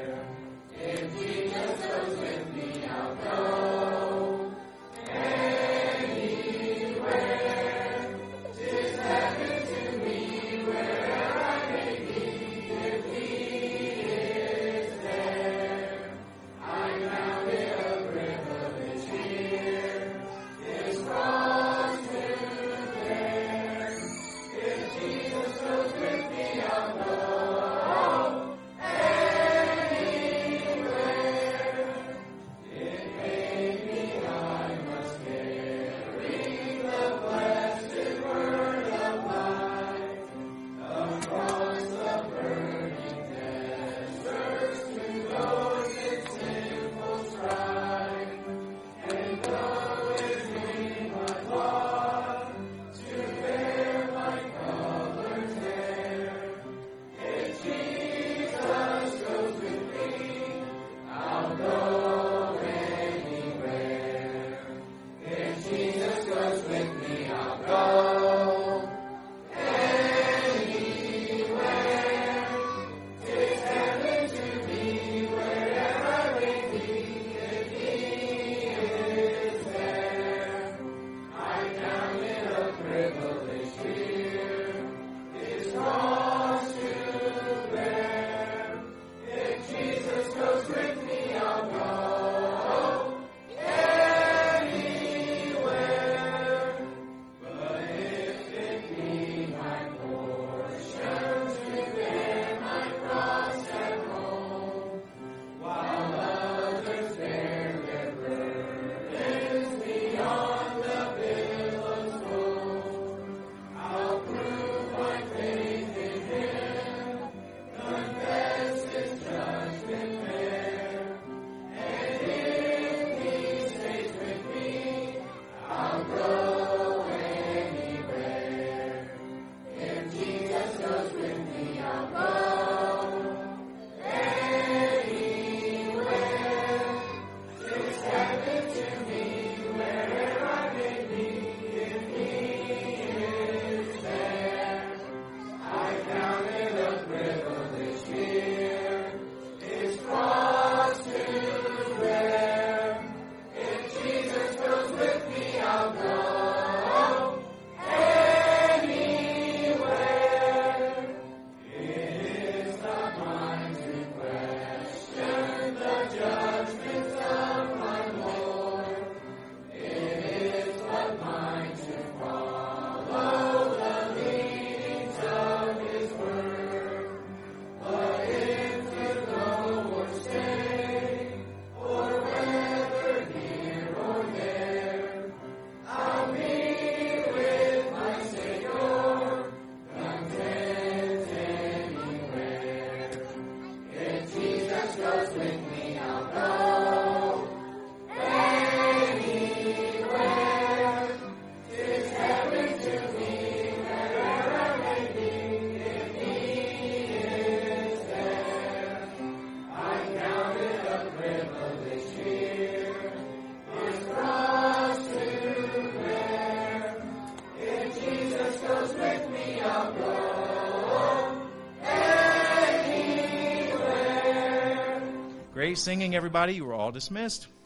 Great singing, everybody. You were all dismissed.